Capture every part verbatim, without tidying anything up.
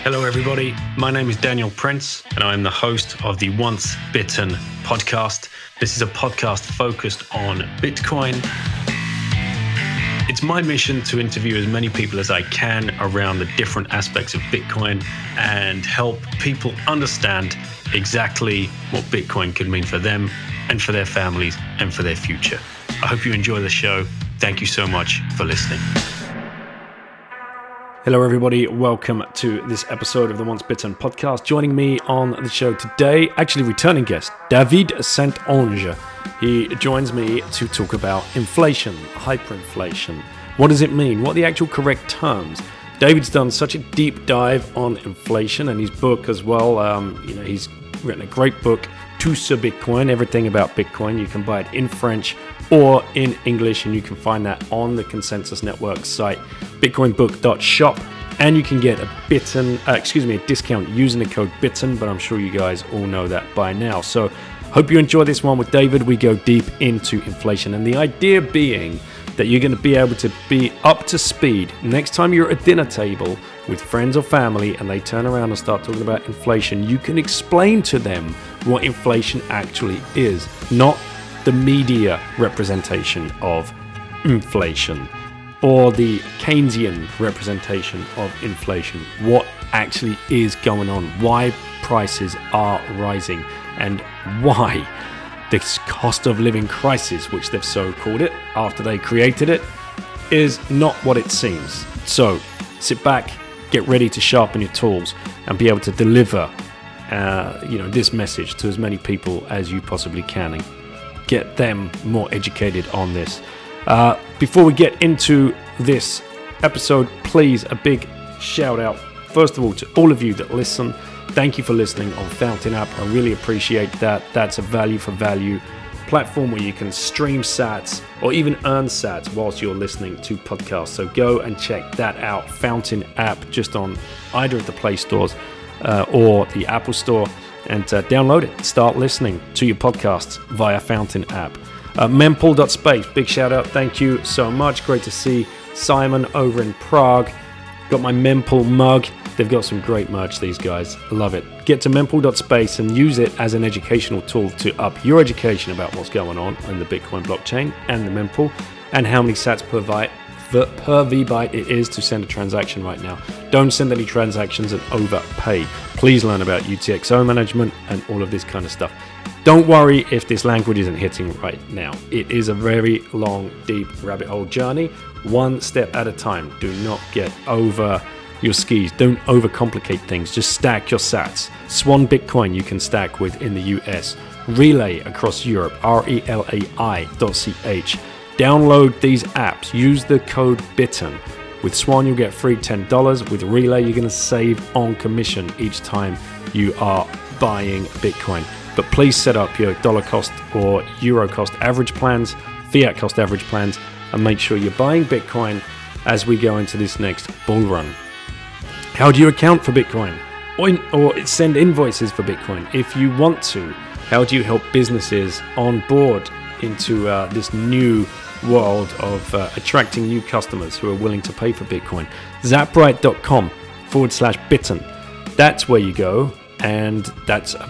Hello everybody, my name is Daniel Prince and I am the host of the Once Bitten podcast. This is a podcast focused on Bitcoin. It's my mission to interview as many people as I can around the different aspects of Bitcoin and help people understand exactly what Bitcoin could mean for them and for their families and for their future. I hope you enjoy the show. Thank you so much for listening. Hello everybody, welcome to this episode of the Once Bitten podcast. Joining me on the show today, actually returning guest, David Saint-Onge. He joins me to talk about inflation, hyperinflation. What does it mean? What are the actual correct terms? David's done such a deep dive on inflation and his book as well. Um, you know, he's written a great book, Tout sur Bitcoin, everything about Bitcoin. You can buy it in French or in English, and you can find that on the Consensus Network site, bitcoin book dot shop. And you can get a bitten, uh, excuse me, a discount using the code BITTEN, but I'm sure you guys all know that by now. So hope you enjoy this one with David. We go deep into inflation, and the idea being that you're going to be able to be up to speed next time you're at a dinner table with friends or family and they turn around and start talking about inflation. You can explain to them what inflation actually is, not the media representation of inflation or the Keynesian representation of inflation. What actually is going on, why prices are rising, and why this cost of living crisis, which they've so called it after they created it, is not what it seems. So sit back, get ready to sharpen your tools and be able to deliver uh, you know, this message to as many people as you possibly can and get them more educated on this. Uh, before we get into this episode, please, a big shout out, first of all, to all of you that listen. Thank you for listening on Fountain app. I really appreciate that. That's a value for value platform where you can stream sats or even earn sats whilst you're listening to podcasts. So go and check that out. Fountain app, just on either of the Play Stores uh, or the Apple Store, and uh, download it. Start listening to your podcasts via Fountain app. Uh, mempool dot space, big shout out. Thank you so much. Great to see Simon over in Prague. Got my Mempool mug. They've got some great merch, these guys. Love it. Get to mempool dot space and use it as an educational tool to up your education about what's going on in the Bitcoin blockchain and the mempool, and how many sats per byte per V-byte it is to send a transaction right now. Don't send any transactions and overpay. Please learn about U T X O management and all of this kind of stuff. Don't worry if this language isn't hitting right now. It is a very long, deep rabbit hole journey, one step at a time. Do not get over your skis. Don't overcomplicate things. Just stack your sats. Swan Bitcoin you can stack with in the U S. Relay across Europe, R E L A I dot C H. Download these apps. Use the code BITTEN. With Swan, you'll get free ten dollars. With Relay, you're going to save on commission each time you are buying Bitcoin. But please set up your dollar cost or euro cost average plans, fiat cost average plans, and make sure you're buying Bitcoin as we go into this next bull run. How do you account for Bitcoin? Or, in, or send invoices for Bitcoin if you want to? How do you help businesses on board into uh, this new world of uh, attracting new customers who are willing to pay for Bitcoin? Zapright.com forward slash bitten. That's where you go, and that's a,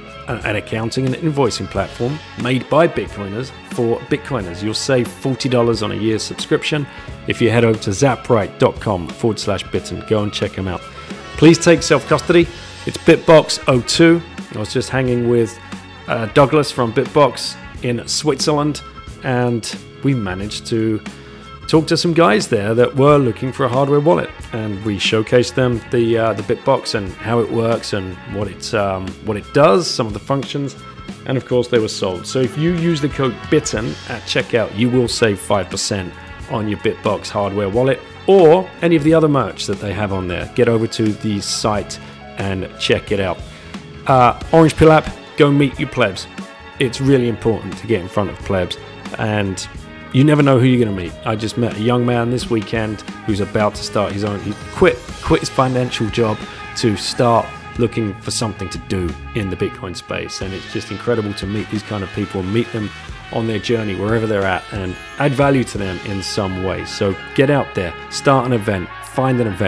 an accounting and invoicing platform made by Bitcoiners for Bitcoiners. You'll save forty dollars on a year's subscription if you head over to zapright.com forward slash bitten. Go and check them out. Please take self-custody. It's Bitbox oh two. I was just hanging with uh, Douglas from Bitbox in Switzerland, and we managed to talk to some guys there that were looking for a hardware wallet, and we showcased them the uh, the Bitbox and how it works and what it um, what it does, some of the functions, and of course they were sold. So if you use the code BITTEN at checkout, you will save five percent on your Bitbox hardware wallet or any of the other merch that they have on there. Get over to the site and check it out. Uh, Orange Pill app, go meet your plebs. It's really important to get in front of plebs, and you never know who you're going to meet. I just met a young man this weekend who's about to start his own. He quit, quit his financial job to start looking for something to do in the Bitcoin space. And it's just incredible to meet these kind of people, meet them on their journey wherever they're at, and add value to them in some way. So get out there, start an event, find an event,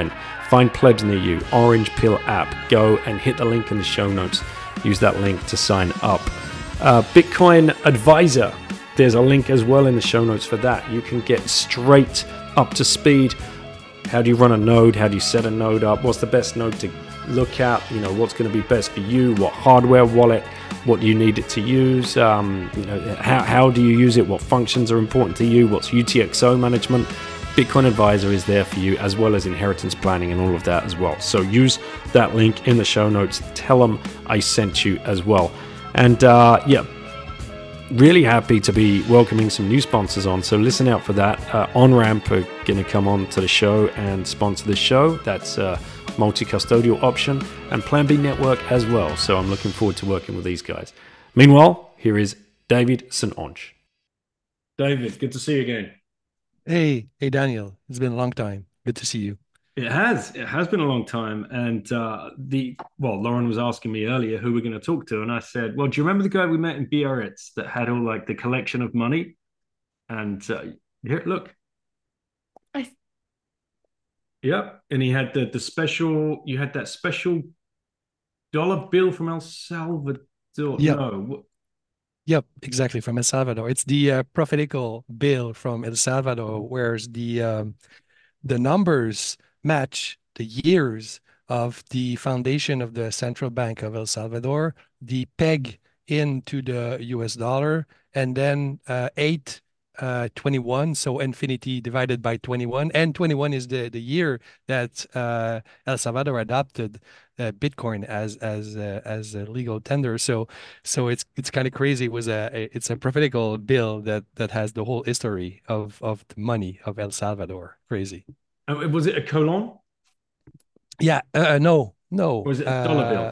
Find Plebs near you, Orange Pill app. Go and hit the link in the show notes. Use that link to sign up. Uh, Bitcoin Advisor. There's a link as well in the show notes for that. You can get straight up to speed. How do you run a node? How do you set a node up? What's the best node to look at? You know, what's going to be best for you? What hardware wallet? What do you need it to use? Um, you know, how, how do you use it? What functions are important to you? What's U T X O management? Bitcoin Advisor is there for you, as well as inheritance planning and all of that as well. So use that link in the show notes. Tell them I sent you as well. And uh, yeah, really happy to be welcoming some new sponsors on, so listen out for that. uh, OnRamp are going to come on to the show and sponsor the show. That's a multi-custodial option, and Plan B Network as well, so I'm looking forward to working with these guys. Meanwhile, here is David Saint Onge. David, good to see you again. Hey, hey Daniel, it's been a long time. Good to see you. It has. It has been a long time. And uh, the well, Lauren was asking me earlier who we're going to talk to, and I said, "Well, do you remember the guy we met in Biarritz that had all like the collection of money?" And uh, here, look, I yep. And he had the the special. You had that special dollar bill from El Salvador. Yep, No, yep, exactly, from El Salvador. It's the uh, prophetical bill from El Salvador, whereas the um, the numbers match the years of the foundation of the Central Bank of El Salvador, the peg into the U S dollar, and then uh, eight uh, twenty-one, so infinity divided by twenty-one, and twenty-one is the the year that uh, El Salvador adopted uh, Bitcoin as as uh, as a legal tender. So so it's it's kind of crazy. It was a it's a prophetical bill that that has the whole history of of the money of El Salvador. Crazy. oh, was it a colon Yeah, uh, uh, no, or no. is it a dollar Uh, bill?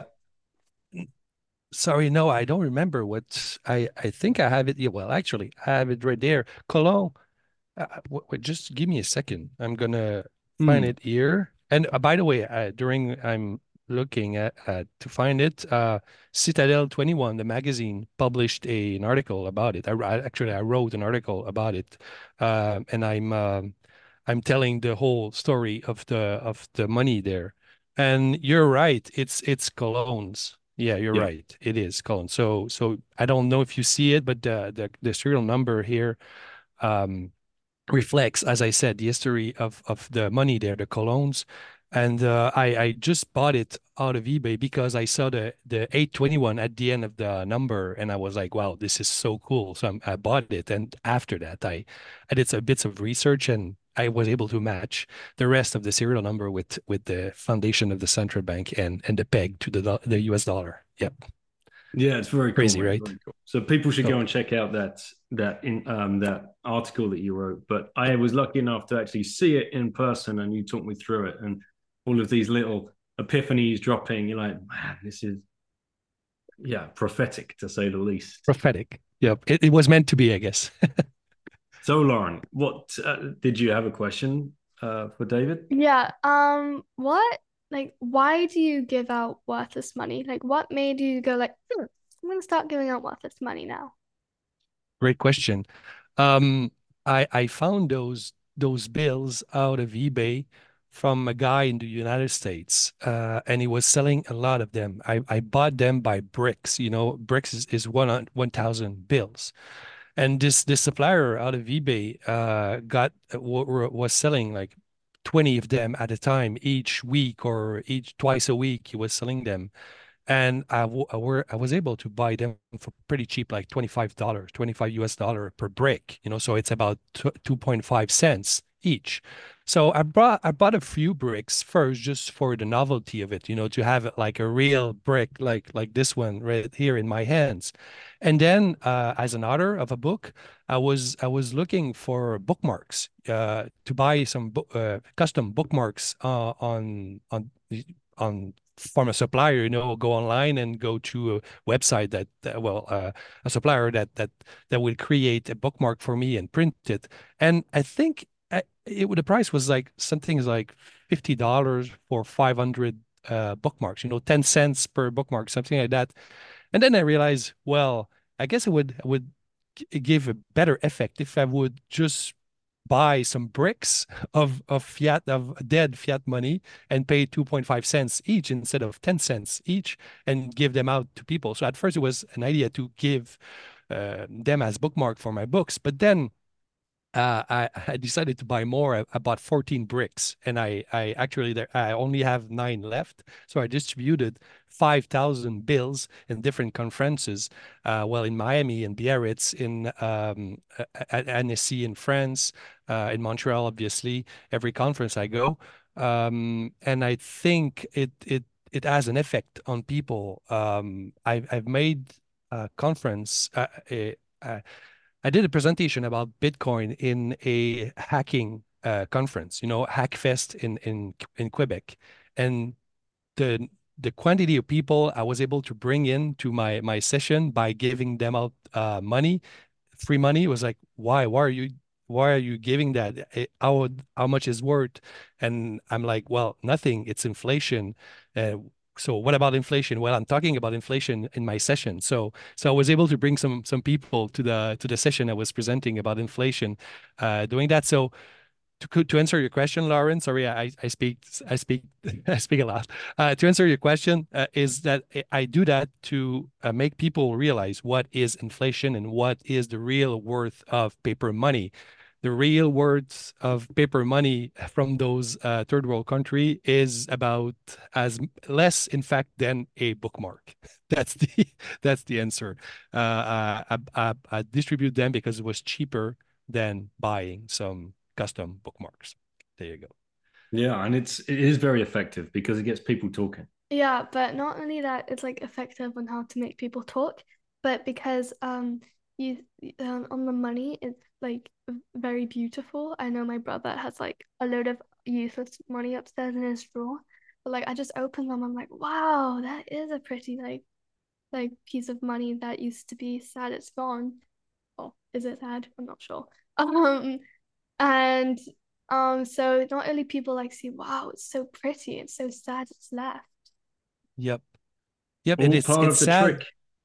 sorry, no, I don't remember what I I think I have it. Yeah, well, actually, I have it right there. Cologne. Uh, w wait, just give me a second. I'm gonna find Hmm. it here. And uh, by the way, uh, during I'm looking at uh, to find it, uh, Citadel twenty-one, the magazine, published a, an article about it. I, I actually I wrote an article about it, um, and I'm um, I'm telling the whole story of the of the money there. And you're right, it's it's colognes. Yeah, you're Yeah. right. It is colognes. So so I don't know if you see it, but the the, the serial number here um reflects, as I said, the history of of the money there, the colognes. And uh, I I just bought it out of eBay because I saw the the eight twenty-one at the end of the number, and I was like, wow, this is so cool. So I'm, I bought it, and after that, I I did some bits of research, and I was able to match the rest of the serial number with with the foundation of the central bank and and the peg to the do- the U S dollar. Yep, Yeah, it's very cool, crazy, man. right? Very cool. So people should go So and check out that that in um that article that you wrote. But I was lucky enough to actually see it in person, and you talked me through it, and all of these little epiphanies dropping. You're like, man, this is yeah prophetic to say the least. prophetic. Yep, it, it was meant to be, I guess. So Lauren, what uh, did you have a question uh, for David? yeah. Um, what like why do you give out worthless money? Like what made you go like, hmm, I'm gonna start giving out worthless money now? Great question. Um, I I found those those bills out of eBay from a guy in the United States, uh, and he was selling a lot of them. I, I bought them by bricks. You know, bricks is, is one on one thousand bills, and this this supplier out of eBay uh, got w w- was selling like twenty of them at a time each week or each twice a week. He was selling them, and I, w- I were I was able to buy them for pretty cheap, like twenty-five dollars, twenty-five U S dollar per brick, you know, so it's about two point five cents each. So I brought I bought a few bricks first just for the novelty of it, you know, to have it like a real brick, like like this one right here in my hands. And then uh, as an author of a book, I was I was looking for bookmarks uh, to buy some bo uh, custom bookmarks uh, on on on from a supplier, you know, go online and go to a website that, that well, uh, a supplier that that that will create a bookmark for me and print it. And I think I, it the price was like something like fifty dollars for five hundred uh, bookmarks, you know, ten cents per bookmark, something like that. And then I realized, well, I guess it would I would give a better effect if I would just buy some bricks of of fiat of dead fiat money and pay two point five cents each instead of ten cents each and give them out to people. So at first it was an idea to give uh, them as bookmark for my books, but then uh, I, I decided to buy more. I, I bought fourteen bricks, and I, I actually there I only have nine left. So I distributed five thousand bills in different conferences. Uh, well, in Miami, in Biarritz, in um, at Annecy in France, uh, in Montreal, obviously, every conference I go. Um, and I think it it it has an effect on people. Um, I've I've made a conference. Uh, a, a, I did a presentation about Bitcoin in a hacking uh, conference, you know, Hackfest in in in Quebec, and the the quantity of people I was able to bring in to my my session by giving them out uh, money, free money, was like, why? Why are you why are you giving that? Eh, How how much is worth? And I'm like, well, nothing. It's inflation. Uh, so what about inflation? Well, I'm talking about inflation in my session. So so I was able to bring some some people to the to the session I was presenting about inflation, uh, doing that. So to to answer your question, Lauren, sorry, I I speak I speak I speak a lot. Uh, to answer your question, uh, is that I I do that to uh, make people realize what is inflation and what is the real worth of paper money. The real worth of paper money from those uh, third world country is about as less, in fact, than a bookmark. That's the that's the answer. Uh, I, I, I distribute them because it was cheaper than buying some custom bookmarks. There you go. Yeah, and it's it is very effective because it gets people talking. Yeah, but not only that, it's like effective on how to make people talk, but because um you um, on the money, it's like very beautiful. I know my brother has like a load of useless money upstairs in his drawer, but like I just open them, I'm like, wow, that is a pretty like like piece of money that used to be sad it's gone. Or is it sad? I'm not sure. Um, and um, so not only people like see, wow, it's so pretty, it's so sad it's left. Yep. Yep. It All is. part It's of the sad. trick.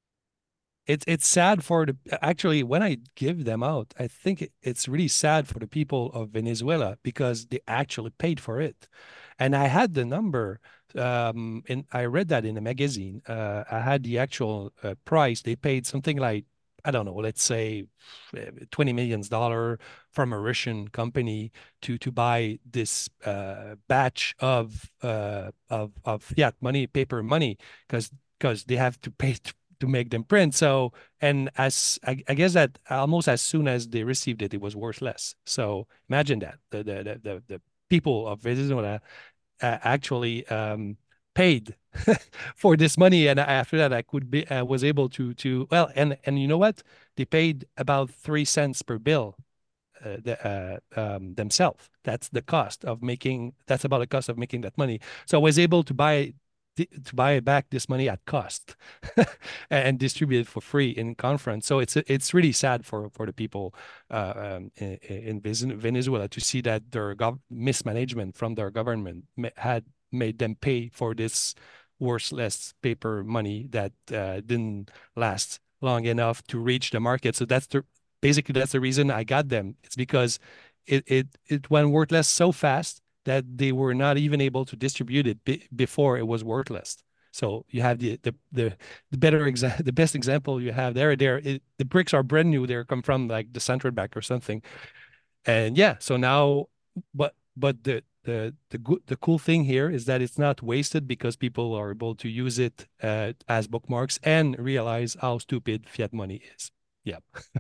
It's it's sad for the actually when I give them out, I think it, it's really sad for the people of Venezuela because they actually paid for it. And I had the number, um, and I read that in a magazine. Uh, I had the actual uh, price. They paid something like, I don't know, let's say uh, twenty millions dollar from a Russian company to to buy this uh, batch of uh, of of fiat money, paper money, because because they have to pay to, to make them print. So, and as I, I guess that almost as soon as they received it, it was worth less. So imagine that the the the the, the people of Venezuela uh, actually um, paid for this money, and after that, I could be uh, was able to to well, and and you know what? They paid about three cents per bill uh, the, uh, um, themselves. That's the cost of making. That's about the cost of making that money. So I was able to buy to buy back this money at cost and distribute it for free in conference. So it's it's really sad for for the people uh, um, in, in Venezuela to see that their gov mismanagement from their government had made them pay for this worthless paper money that uh, didn't last long enough to reach the market. So that's the basically that's the reason I got them. It's because it it it went worthless so fast that they were not even able to distribute it be before it was worthless. So you have the the the, the better exa the best example you have there. There, it, the bricks are brand new. They come from like the Central Bank or something. And yeah, so now, but but the the the good the cool thing here is that it's not wasted because people are able to use it uh, as bookmarks and realize how stupid fiat money is. Yeah.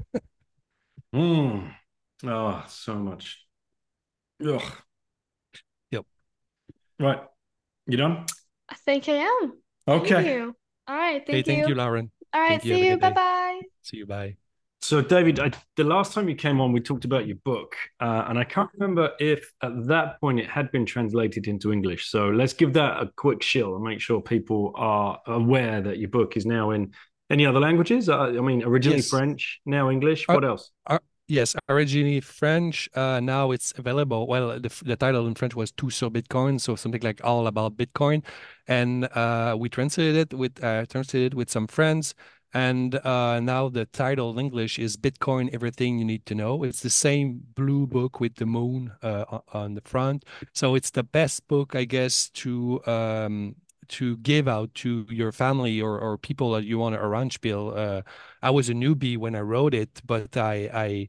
Mm. Oh, so much. Ugh. Yep. Right. You done? I think I am. Thank Okay. you. All right, Hey, thank thank you. you, Lauren. All right, Thank you. Have see a you. good day. Bye-bye. See you. Bye. So, David, I, the last time you came on, we talked about your book, uh, and I can't remember if at that point it had been translated into English. So let's give that a quick shill and make sure people are aware that your book is now in any other languages. Uh, I mean, originally Yes. French, now English. Uh, What else? uh, yes, originally French. Uh, now it's available. Well, the, the title in French was Tout sur Bitcoin, so something like all about Bitcoin, and uh, we translated it with uh, translated with some friends. And uh, now the title in English is Bitcoin: Everything You Need to Know. It's the same blue book with the moon uh, o- on the front. So it's the best book, I guess, to um, to give out to your family or, or people that you want to arrange bill. Uh, I was a newbie when I wrote it, but I I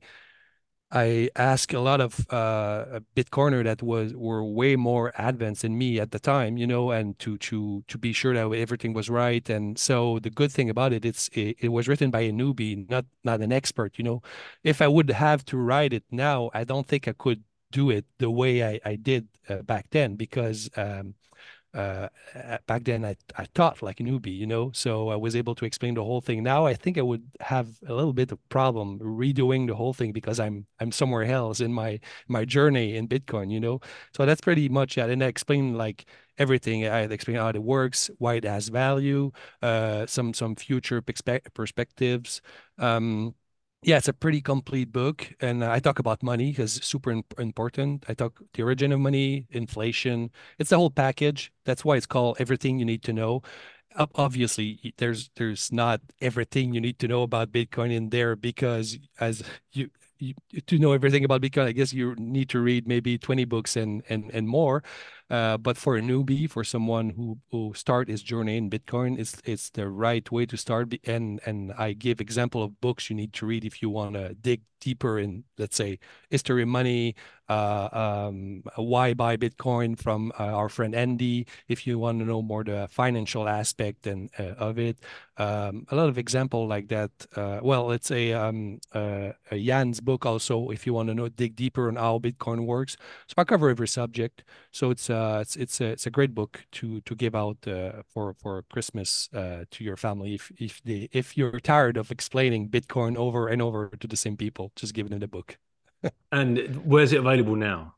I asked a lot of uh, Bitcoiner that was were way more advanced than me at the time, you know, and to to to be sure that everything was right. And so the good thing about it, it's it, it was written by a newbie, not not an expert, you know. If I would have to write it now, I don't think I could do it the way I I did uh, back then because um, uh, uh, back then I, I taught like a newbie, you know, so I was able to explain the whole thing. Now I think I would have a little bit of problem redoing the whole thing because I'm I'm somewhere else in my my journey in Bitcoin, you know. So that's pretty much it. And I explain like everything. I explain how it works, why it has value, uh, some some future perspe- perspectives. Um, yeah, it's a pretty complete book, and I talk about money because it's super imp- important. I talk the origin of money, inflation, it's the whole package. That's why it's called Everything You Need to Know. Ob- Obviously, y- there's there's not everything you need to know about Bitcoin in there because as you, you to know everything about Bitcoin, I guess you need to read maybe twenty books and and and more. Uh, but for a newbie, for someone who who start his journey in Bitcoin, it's it's the right way to start. Be- And and I give example of books you need to read if you want to dig deeper in, let's say, history of money, uh, um, why buy Bitcoin from uh, our friend Andy. If you want to know more the financial aspect and uh, of it, um, a lot of example like that. Uh, well, it's a, um, uh, a Jan's book also. If you want to know dig deeper on how Bitcoin works, so I cover every subject. So it's uh, it's it's a, it's a great book to to give out uh, for for Christmas uh, to your family if if they if you're tired of explaining Bitcoin over and over to the same people, just give them the book. And where's it available now?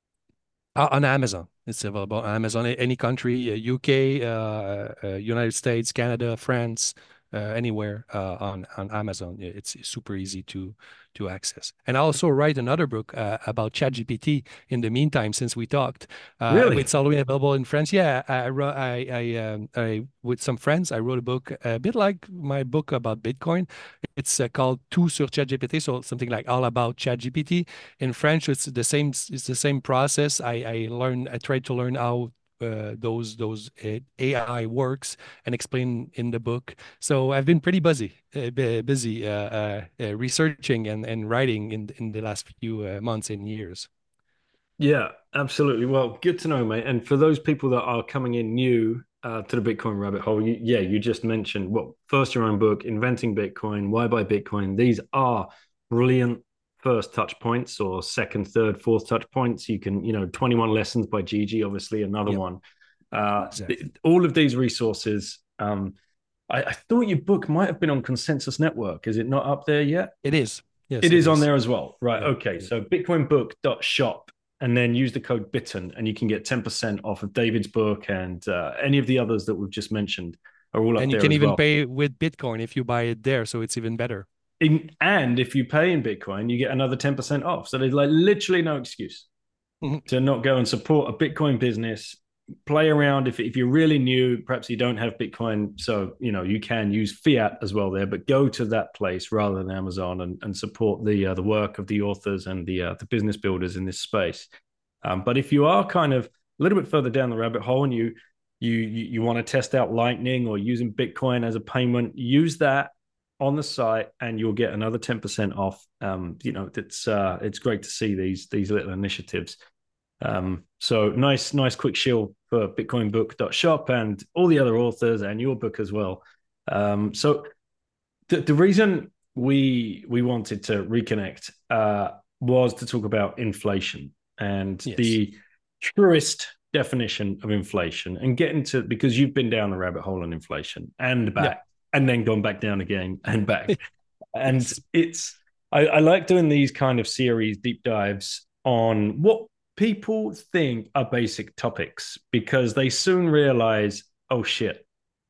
Uh, on Amazon. It's available on Amazon. A- Any country, uh, U K, uh, uh, United States, Canada, France, uh, anywhere uh, on on Amazon. Yeah, It's, it's super easy to to access. And I also write another book uh, about ChatGPT. In the meantime, since we talked, uh, Really? it's already available in French. Yeah, I I, wrote, I, I, um, I with some friends, I wrote a book a bit like my book about Bitcoin. It's uh, called Tout sur ChatGPT, so something like all about ChatGPT. In French, it's the same. It's the same process. I I learn. I try to learn how uh, those those uh, A I works and explain in the book. So I've been pretty busy, uh, bu- busy uh, uh, uh, researching and, and writing in in the last few uh, months and years. Yeah, absolutely. Well, good to know, mate. And for those people that are coming in new uh, to the Bitcoin rabbit hole, you, yeah, you just mentioned, well, first your own book, Inventing Bitcoin, Why Buy Bitcoin. These are brilliant first touch points or second, third, fourth touch points. You can, you know, twenty-one Lessons by Gigi, obviously another Yep, one. Uh, th- exactly. all of these resources, um, I, I thought your book might have been on Consensus Network. Is it not up there yet? It is. Yes, It it is on is. there as well. Right. Yeah, Okay. it is. So bitcoinbook.shop and then use the code BITTEN and you can get ten percent off of David's book and uh, any of the others that we've just mentioned are all up And you there can as even well. pay with Bitcoin if you buy it there, so it's even better. In, and if you pay in Bitcoin, you get another ten percent off. So there's like literally no excuse to not go and support a Bitcoin business. Play around if, if you're really new, perhaps you don't have Bitcoin, so you know you can use fiat as well there. But go to that place rather than Amazon and, and support the uh, the work of the authors and the uh, the business builders in this space. Um, but if you are kind of a little bit further down the rabbit hole and you you you, you want to test out Lightning or using Bitcoin as a payment, use that on the site and you'll get another ten percent off. Um, you know, it's uh, it's great to see these these little initiatives. Um, so nice, nice quick shield for bitcoinbook.shop and all the other authors and your book as well. Um, so the, the reason we we wanted to reconnect uh, was to talk about inflation and Yes. the truest definition of inflation and get into because you've been down the rabbit hole on inflation and Yep. back and then gone back down again and back. And Yes. it's I, I like doing these kind of series deep dives on what people think are basic topics because they soon realize, oh shit,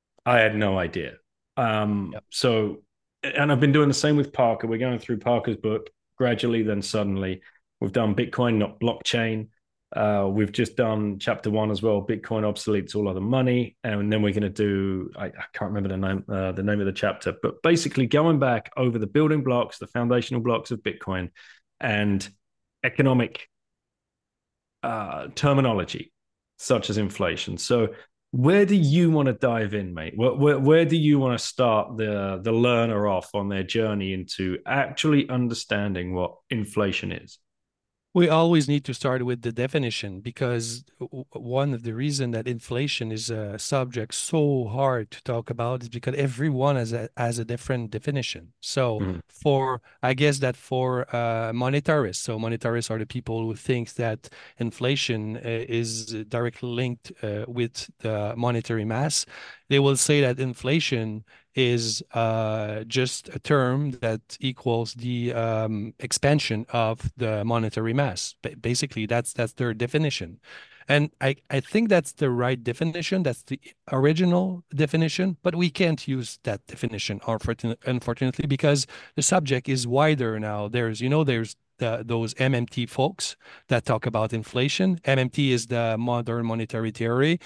I had no idea. Um, Yep. so, and I've been doing the same with Parker. We're going through Parker's book gradually, then suddenly. We've done Bitcoin, not blockchain. Uh, we've just done chapter one as well. Bitcoin obsoletes all other money, and then we're going to do. I, I can't remember the name, uh, the name of the chapter, but basically going back over the building blocks, the foundational blocks of Bitcoin, and economic uh, terminology such as inflation. So, where do you want to dive in, mate? Where, where, where do you want to start the the learner off on their journey into actually understanding what inflation is? We always need to start with the definition because one of the reasons that inflation is a subject so hard to talk about is because everyone has a has a different definition. So Mm-hmm. for I guess that for uh, monetarists, so monetarists are the people who think that inflation uh, is directly linked uh, with the monetary mass. They will say that inflation is uh, just a term that equals the um, expansion of the monetary mass. Basically, that's that's their definition. And I, I think that's the right definition. That's the original definition, but we can't use that definition, unfortunately, because the subject is wider now. There's, you know, there's the, those M M T folks that talk about inflation. M M T is the modern monetary theory.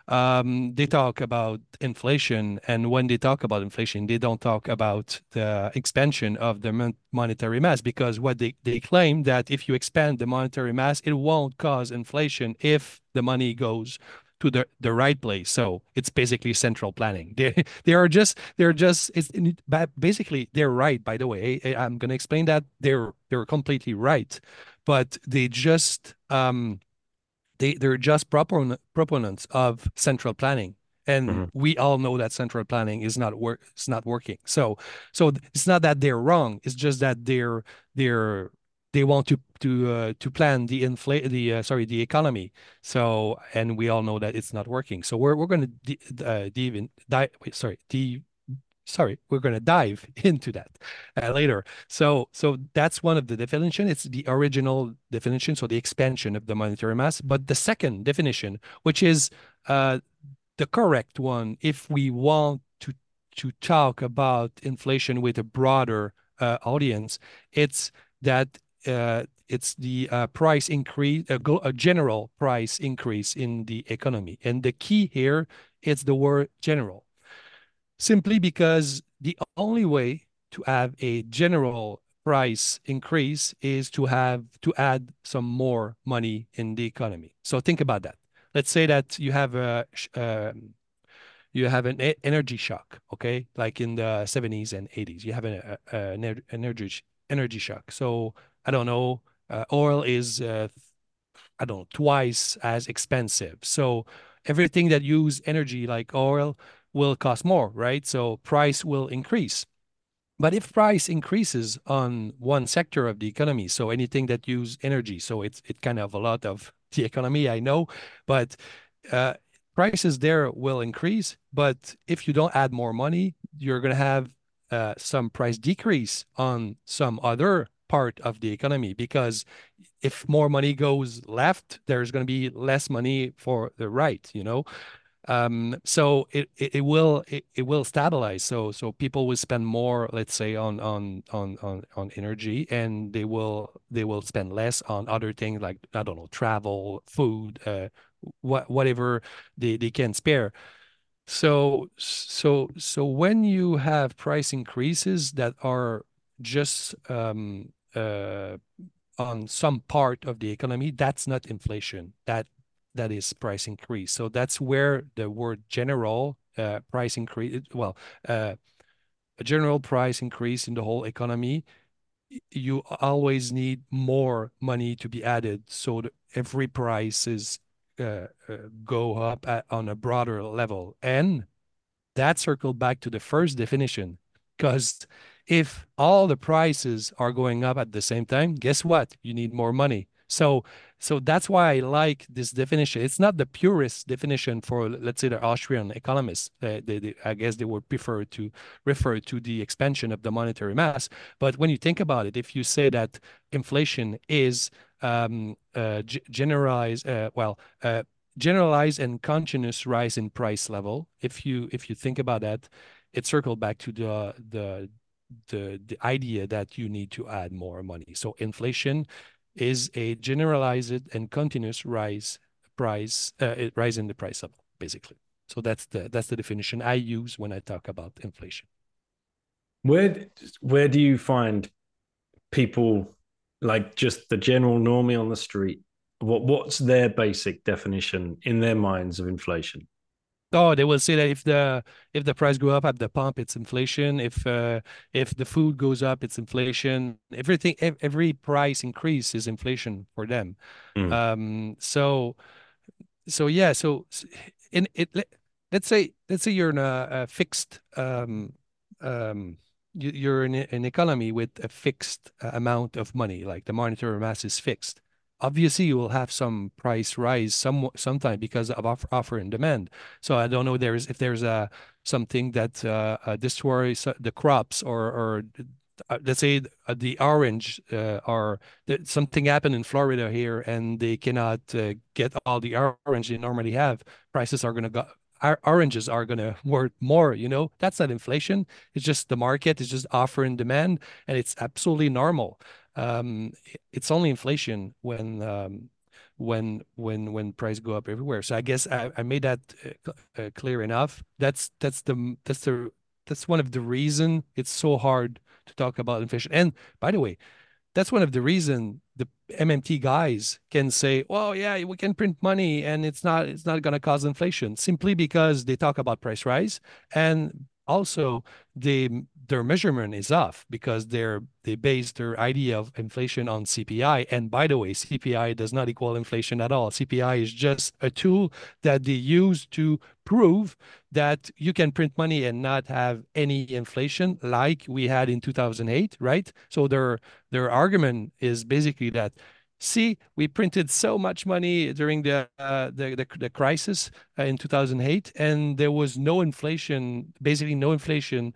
Um, they talk about inflation, and when they talk about inflation, they don't talk about the expansion of the mon monetary mass, because what they, they claim that if you expand the monetary mass, it won't cause inflation if the money goes to the, the right place. So it's basically central planning. They they are just they're just it's basically they're right, by the way. I'm gonna explain that they're they're completely right, but they just um they they're just proponent, proponents of central planning, and Mm-hmm. we all know that central planning is not work it's not working. So so it's not that they're wrong, it's just that they're they're they want to to uh, to plan the inflate the uh, sorry the economy. So, and we all know that it's not working. So we're we're going to uh, dive in dive sorry dive sorry, we're going to dive into that uh, later. So, so that's one of the definition. It's the original definition, so the expansion of the monetary mass. But the second definition, which is uh, the correct one, if we want to to talk about inflation with a broader uh, audience, it's that uh, it's the uh, price increase, a, a general price increase in the economy. And the key here is the word general, simply because the only way to have a general price increase is to have to add some more money in the economy. So think about that. Let's say that you have a um, you have an energy shock, okay? Like in the seventies and eighties, you have an, a, an energy energy shock. So I don't know, uh, oil is uh, I don't know, twice as expensive. So everything that use energy like oil will cost more, right? So price will increase. But if price increases on one sector of the economy, so anything that use energy, so it's it kind of a lot of the economy, I know, but uh, prices there will increase. But if you don't add more money, you're going to have uh, some price decrease on some other part of the economy, because if more money goes left, there's going to be less money for the right, you know. Um, so it, it, it will it, it will stabilize. So so people will spend more, let's say, on on on on on energy, and they will they will spend less on other things like, I don't know, travel, food, uh, what whatever they, they can spare. So so so when you have price increases that are just um, uh, on some part of the economy, that's not inflation. That that is price increase. So that's where the word general uh, price increase, well, uh, a general price increase in the whole economy, you always need more money to be added, so that every price is uh, uh, go up at, on a broader level. And that circled back to the first definition, because if all the prices are going up at the same time, guess what? You need more money. So, so that's why I like this definition. It's not the purest definition for, let's say, the Austrian economists. Uh, they, they, I guess they would prefer to refer to the expansion of the monetary mass. But when you think about it, if you say that inflation is um, uh, generalized, uh, well, uh, generalized and continuous rise in price level. If you if you think about that, it circled back to the the the the idea that you need to add more money. So inflation is a generalized and continuous rise price uh, rise in the price level, basically. So that's the that's the definition I use when I talk about inflation. Where where do you find people, like just the general normie on the street? What what's their basic definition in their minds of inflation? Oh, they will say that if the if the price go up at the pump, it's inflation. If uh, if the food goes up, it's inflation. Everything, ev every price increase is inflation for them. Mm. Um, so so yeah, so s- in it, let, let's say let's say you're in a, a fixed um um you, you're in a- an economy with a fixed uh, amount of money, like the monetary mass is fixed. Obviously, you will have some price rise some sometime because of offer, offer and demand. So I don't know there's if there's a something that uh, uh, destroys the crops or or uh, let's say uh, the orange uh, are that something happened in Florida here and they cannot uh, get all the orange they normally have. Prices are going to go. Our oranges are going to worth more, you know. That's not inflation. It's just the market. It's just offer and demand, and it's absolutely normal. Um, it's only inflation when um, when when when price go up everywhere. So I guess I, I made that uh, uh, clear enough. That's that's the that's the that's one of the reason it's so hard to talk about inflation. And by the way, that's one of the reason the M M T guys can say, "Well, yeah, we can print money and it's not it's not going to cause inflation," simply because they talk about price rise and also they their measurement is off because they're they base their idea of inflation on C P I. And by the way, C P I does not equal inflation at all. C P I is just a tool that they use to prove that you can print money and not have any inflation like we had in two thousand eight, right? So their their argument is basically that, see, we printed so much money during the uh, the, the the crisis uh, in two thousand eight, and there was no inflation, basically no inflation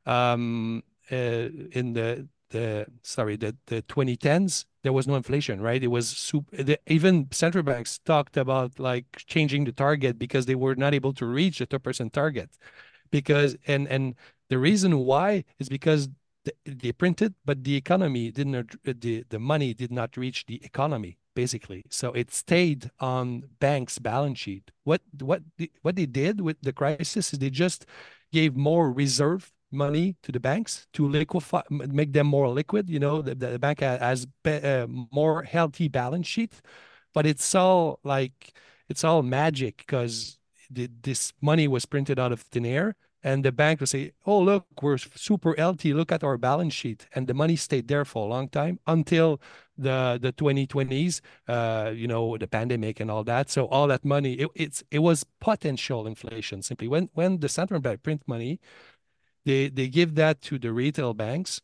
um, uh, in the the sorry the the twenty tens. There was no inflation, right? It was super, the, even central banks talked about like changing the target because they were not able to reach the two percent target because and and the reason why is because th- they printed, but the economy didn't uh, the the money did not reach the economy basically. So it stayed on banks' balance sheet. What what the, what they did with the crisis is they just gave more reserve money to the banks to liquefy, make them more liquid. You know, the, the bank has a more healthy balance sheet, but it's all like it's all magic because this money was printed out of thin air and the bank will say, "Oh, look, we're super healthy. Look at our balance sheet." And the money stayed there for a long time until the the twenty twenties, uh, you know, the pandemic and all that. So all that money, it, it's it was potential inflation simply. When when the central bank print money, they they give that to the retail banks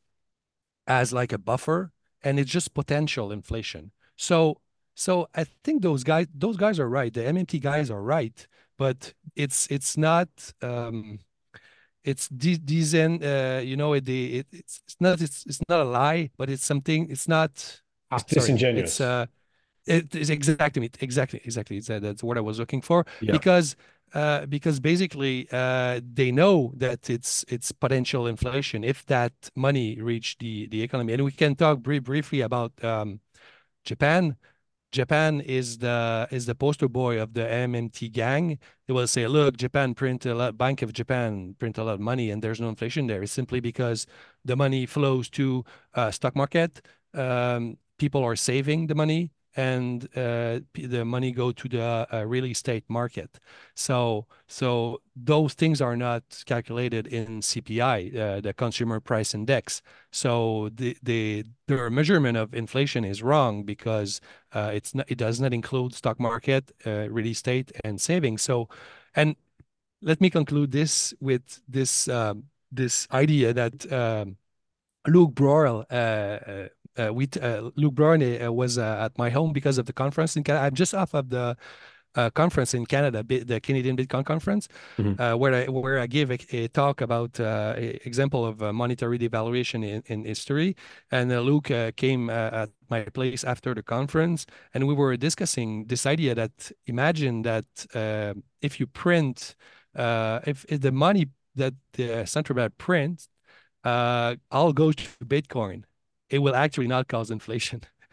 as like a buffer, and it's just potential inflation. So so I think those guys those guys are right. The M M T guys are right, but it's it's not um it's de decent, uh, you know, it, it it's it's not it's it's not a lie, but it's something. It's not. It's Ah, sorry. It's disingenuous. uh, it is exactly exactly exactly. It's, uh, that's what I was looking for Yeah. because uh, because basically uh, they know that it's it's potential inflation if that money reach the the economy, and we can talk brief, briefly about um, Japan. Japan is the is the poster boy of the M M T gang. They will say, "Look, Japan print a lot. Bank of Japan print a lot of money, and there's no inflation there. It's simply because the money flows to uh, stock market. Um, people are saving the money, and uh, the money go to the uh, real estate market. So, so those things are not calculated in C P I, uh, the Consumer Price Index. So the the their measurement of inflation is wrong because uh, it's not, it does not include stock market, uh, real estate, and savings. So, and let me conclude this with this um, this idea that um, Luke Broyle, uh, uh, uh, we uh, Luke Broyle uh, was uh, at my home because of the conference in Canada. I'm just off of the uh, conference in Canada, the Canadian Bitcoin conference, Mhm. uh, where I where I gave a, a talk about uh, a example of uh, monetary devaluation in, in history. And uh, Luke uh, came uh, at my place after the conference, and we were discussing this idea that imagine that uh, if you print, uh, if, if the money that the central bank prints uh, all goes to Bitcoin, it will actually not cause inflation.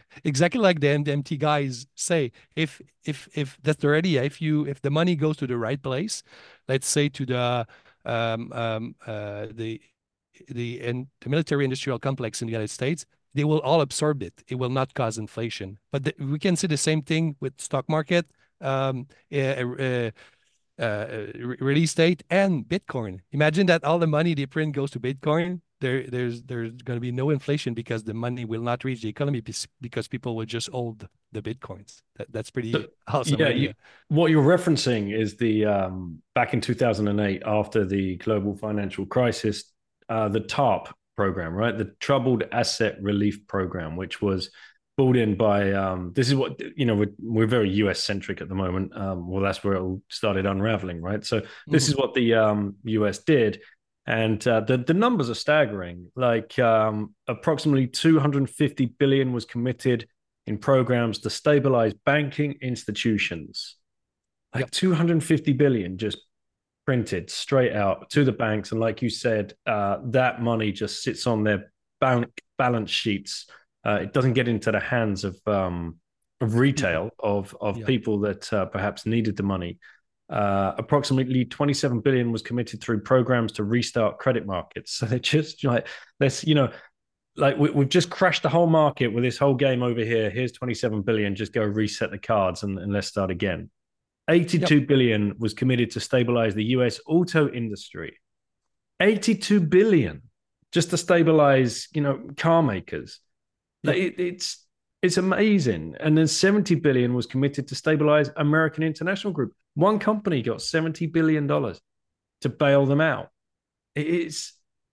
exactly like the M T guys say. If if if that's their idea, if you if the money goes to the right place, let's say to the um, um, uh, the the and the military industrial complex in the United States, they will all absorb it. It will not cause inflation. But the, we can see the same thing with stock market, um, uh, uh, uh, real estate, and Bitcoin. Imagine that all the money they print goes to Bitcoin. There, there's there's going to be no inflation because the money will not reach the economy because people will just hold the Bitcoins. That, that's pretty So, awesome yeah, idea. you, what you're referencing is the um, back in two thousand eight, after the global financial crisis, uh, the TARP program, right? The Troubled Asset Relief Program, which was brought in by, um, this is what, you know, we're, we're very U S centric at the moment. Um, well, that's where it all started unraveling, right? So this Mhm. is what the um, U S did. And uh, the, the numbers are staggering. Like um, approximately two hundred fifty billion was committed in programs to stabilize banking institutions. Like Yep. two hundred fifty billion just printed straight out to the banks. And like you said, uh, that money just sits on their bank balance sheets. Uh, it doesn't get into the hands of um, of retail, People. of of Yeah. people that uh, perhaps needed the money. Uh, approximately twenty-seven billion was committed through programs to restart credit markets. So they're just like, let's, you know, like we, we've just crashed the whole market with this whole game over here. Here's twenty-seven billion. Just go reset the cards and, and let's start again. Yep. eighty-two billion was committed to stabilize the U S auto industry. eighty-two billion just to stabilize, you know, car makers. Yep. It, it's it's amazing. And then seventy billion was committed to stabilize American International Group. One company got seventy billion dollars to bail them out. It's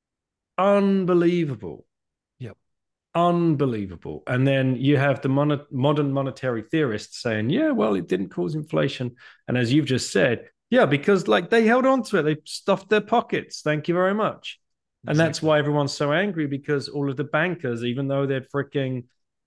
unbelievable. Yep. Unbelievable. And then you have the mon- modern monetary theorists saying, yeah, well, it didn't cause inflation. And as you've just said, yeah, because like they held on to it, they stuffed their pockets. Thank you very much. And that's Exactly. why everyone's so angry, because all of the bankers, even though they're freaking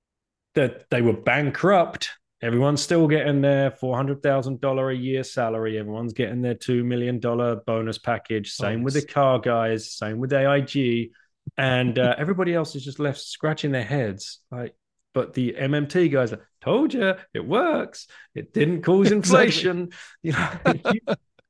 that they were bankrupt, everyone's still getting their four hundred thousand dollars a year salary. Everyone's getting their two million dollars bonus package. Same with the Bonus. car guys, same with A I G. And uh, everybody else is just left scratching their heads. Like, but the M M T guys are, told you, it works. It didn't cause Exactly. inflation. You know, you,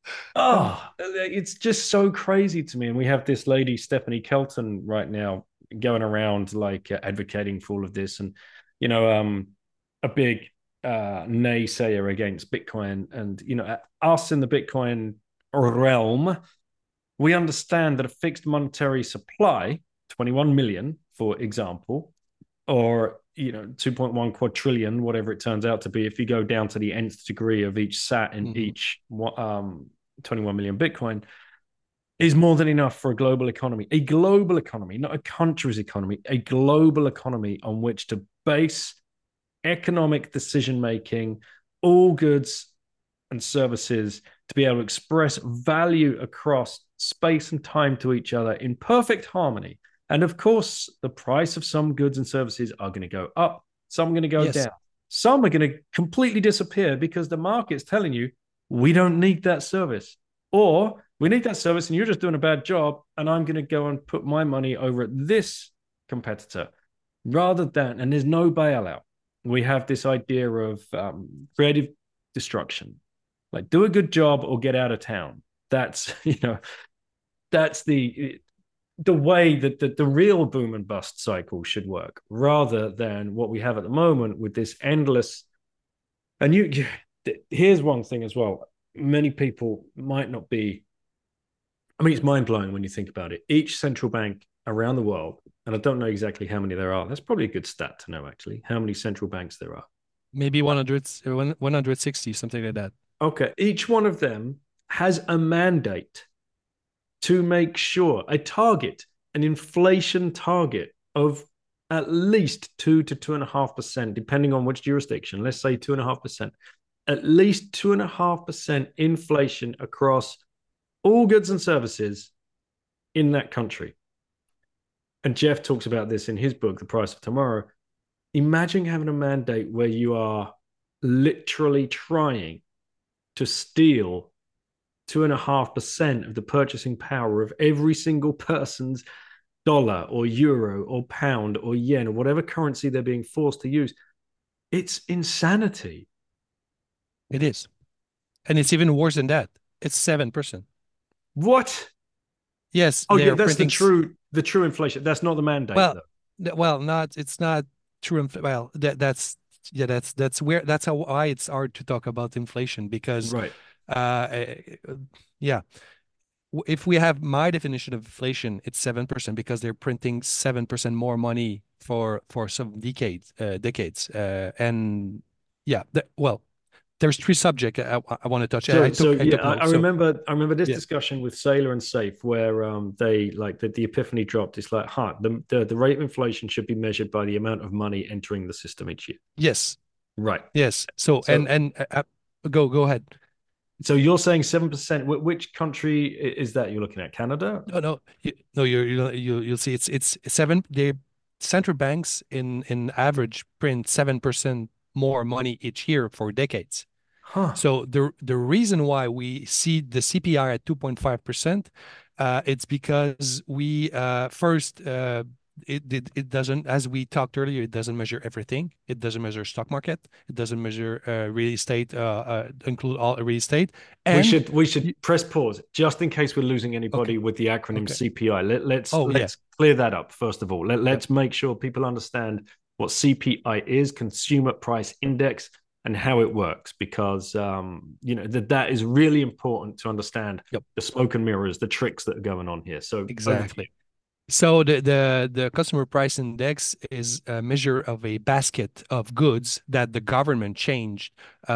oh, it's just so crazy to me. And we have this lady, Stephanie Kelton, right now going around like uh, advocating for all of this. And, you know, um, a big uh, naysayer against Bitcoin. And, you know, us in the Bitcoin realm, we understand that a fixed monetary supply, twenty-one million, for example, or, you know, two point one quadrillion, whatever it turns out to be, if you go down to the nth degree of each sat in Mhm. each um, twenty-one million Bitcoin, is more than enough for a global economy, a global economy, not a country's economy, a global economy on which to base economic decision making, all goods and services to be able to express value across space and time to each other in perfect harmony. And of course, the price of some goods and services are going to go up, some are going to go Yes. down, some are going to completely disappear because the market's telling you we don't need that service, or we need that service and you're just doing a bad job, and I'm going to go and put my money over at this competitor rather than, and there's no bailout. We have this idea of um, creative destruction, like do a good job or get out of town. That's, you know, that's the the way that the, the real boom and bust cycle should work, rather than what we have at the moment with this endless. And you, you here's one thing as well. Many people might not be. I mean, it's mind blowing when you think about it. Each central bank around the world, and I don't know exactly how many there are. That's probably a good stat to know, actually, how many central banks there are. Maybe one hundred, one hundred sixty, something like that. Okay, each one of them has a mandate to make sure a target, an inflation target of at least two to two and a half percent, depending on which jurisdiction. Let's say two and a half percent, at least two and a half percent inflation across all goods and services in that country. And Jeff talks about this in his book, The Price of Tomorrow. Imagine having a mandate where you are literally trying to steal two and a half percent of the purchasing power of every single person's dollar or euro or pound or yen or whatever currency they're being forced to use. It's insanity. It is. And it's even worse than that. It's seven percent. What? Yes, Oh they yeah, are that's the printing. true the true inflation. That's not the mandate Well, though. well, not it's not true. Well, that that's yeah, that's that's where that's how why it's hard to talk about inflation because, Right. uh, eh, yeah, if we have my definition of inflation, it's seven percent because they're printing seven percent more money for for some decades, uh, decades, uh, and yeah, the, well, there's three subjects I, I want to touch. I, I So, so took I yeah, took I, I notes. So remember, I remember this yeah, discussion with Sailor and Safe, where um they like the, the epiphany dropped. It's like, huh, the, the the rate of inflation should be measured by the amount of money entering the system each year. yes, Right. yes. So and So, and uh, uh, go go ahead. so you're saying seven percent? Which country is that you're looking at? Canada? No, no, you, no. You're you you you'll see it's it's seven. The central banks in in average print seven percent more money each year for decades. Huh. So the the reason why we see the C P I at two point five percent, uh, it's because we uh, first uh, it, it it doesn't, as we talked earlier, it doesn't measure everything. It doesn't measure stock market. It doesn't measure uh, real estate, uh, uh, include all real estate. We And should we should you, press pause just in case we're losing okay, anybody with the acronym okay. C P I. Let, let's Oh yeah, let's clear that up first of all. Let, yep, let's make sure people understand what C P I is, Consumer Price Index, and how it works, because um, you know that that is really important to understand yep, the smoke and mirrors, the tricks that are going on here. So over to you. exactly. So the, the the customer price index is a measure of a basket of goods that the government changed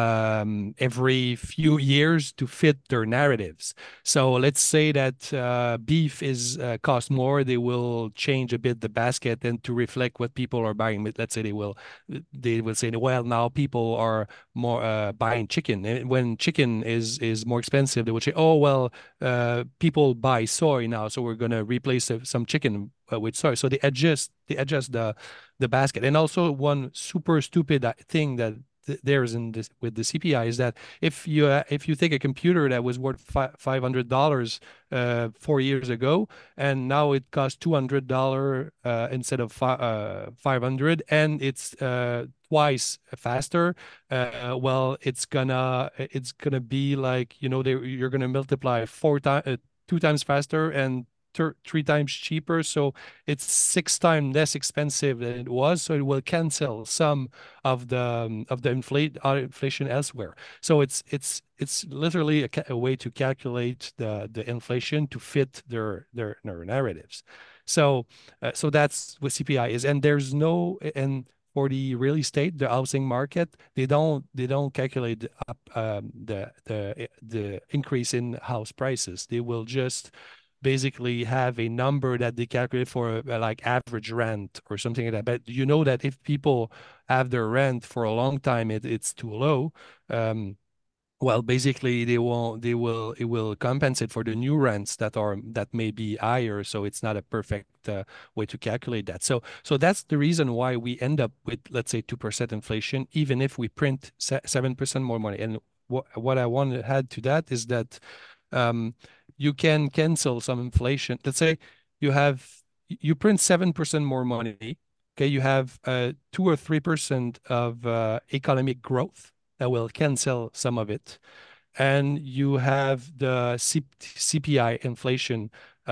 um, every few years to fit their narratives. So let's say that uh, beef is uh, cost more, they will change a bit the basket and to reflect what people are buying. Let's say they will they will say, well, now people are more uh, buying chicken. And when chicken is is more expensive, they will say, oh well, uh, people buy soy now, so we're going to replace some chicken uh, with soy. So they adjust they adjust the the basket. And also one super stupid thing that th there's in this with the C P I is that if you uh, if you take a computer that was worth five hundred dollars uh, four years ago and now it costs two hundred dollars uh, instead of fi uh, five hundred, and it's uh, twice faster, uh, well, it's gonna it's gonna be like, you know, they, you're gonna multiply four times, uh, two times faster and three times cheaper. So it's six times less expensive than it was. So it will cancel some of the um, of the inflate uh, inflation elsewhere. So it's it's it's literally a, a way to calculate the the inflation to fit their their, their narratives. So uh, so that's what C P I is, and there's no and for the real estate, the housing market, they don't they don't calculate up um, the the the increase in house prices. They will just basically have a number that they calculate for uh, like average rent or something like that. But you know that if people have their rent for a long time, it, it's too low. Um, well, basically they won't they will it will compensate for the new rents that are that may be higher, so it's not a perfect uh, way to calculate that. So so that's the reason why we end up with, let's say, two percent inflation even if we print seven percent more money. And what what I want to add to that is that um, you can cancel some inflation. Let's say you have you print seven percent more money. Okay, you have uh, two or three percent of uh, economic growth that will cancel some of it. And you have the C CPI inflation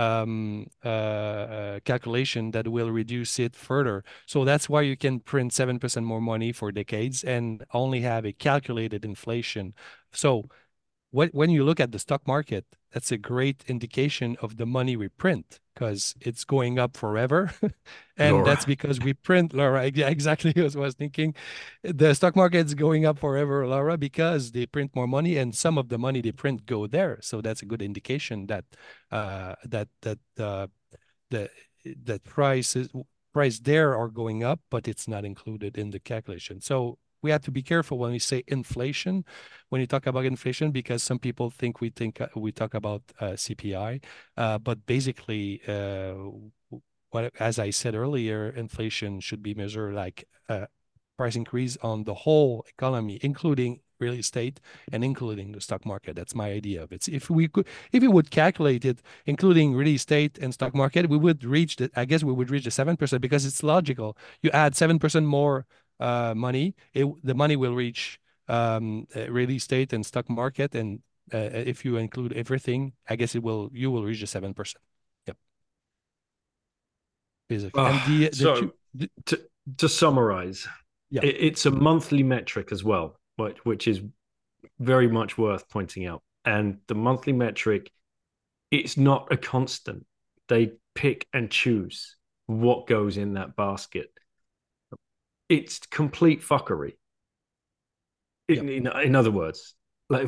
um, uh, uh, calculation that will reduce it further. So that's why you can print seven percent more money for decades and only have a calculated inflation. So when you look at the stock market, that's a great indication of the money we print because it's going up forever. And that's Laura. because we print, Laura, exactly as I was thinking. The stock market is going up forever, Laura, because they print more money and some of the money they print go there. So that's a good indication that uh, that that uh, the that prices price there are going up, but it's not included in the calculation. So we have to be careful when we say inflation, when you talk about inflation, because some people think we think uh, we talk about uh, C P I, uh, but basically, uh, what, as I said earlier, inflation should be measured like a price increase on the whole economy, including real estate and including the stock market. That's my idea of it. If we could, if we would calculate it, including real estate and stock market, we would reach the, I guess we would reach the seven percent because it's logical. You add seven percent more uh, money, it, the money will reach um, uh, real estate and stock market, and uh, if you include everything, I guess it will you will reach the seven percent. Yep, basically. And Oh, the the two, so the, to to summarize, yeah, it, it's a monthly metric as well, which, which is very much worth pointing out. And the monthly metric, it's not a constant. They pick and choose what goes in that basket. It's complete fuckery. yep, In, in, in other words, like,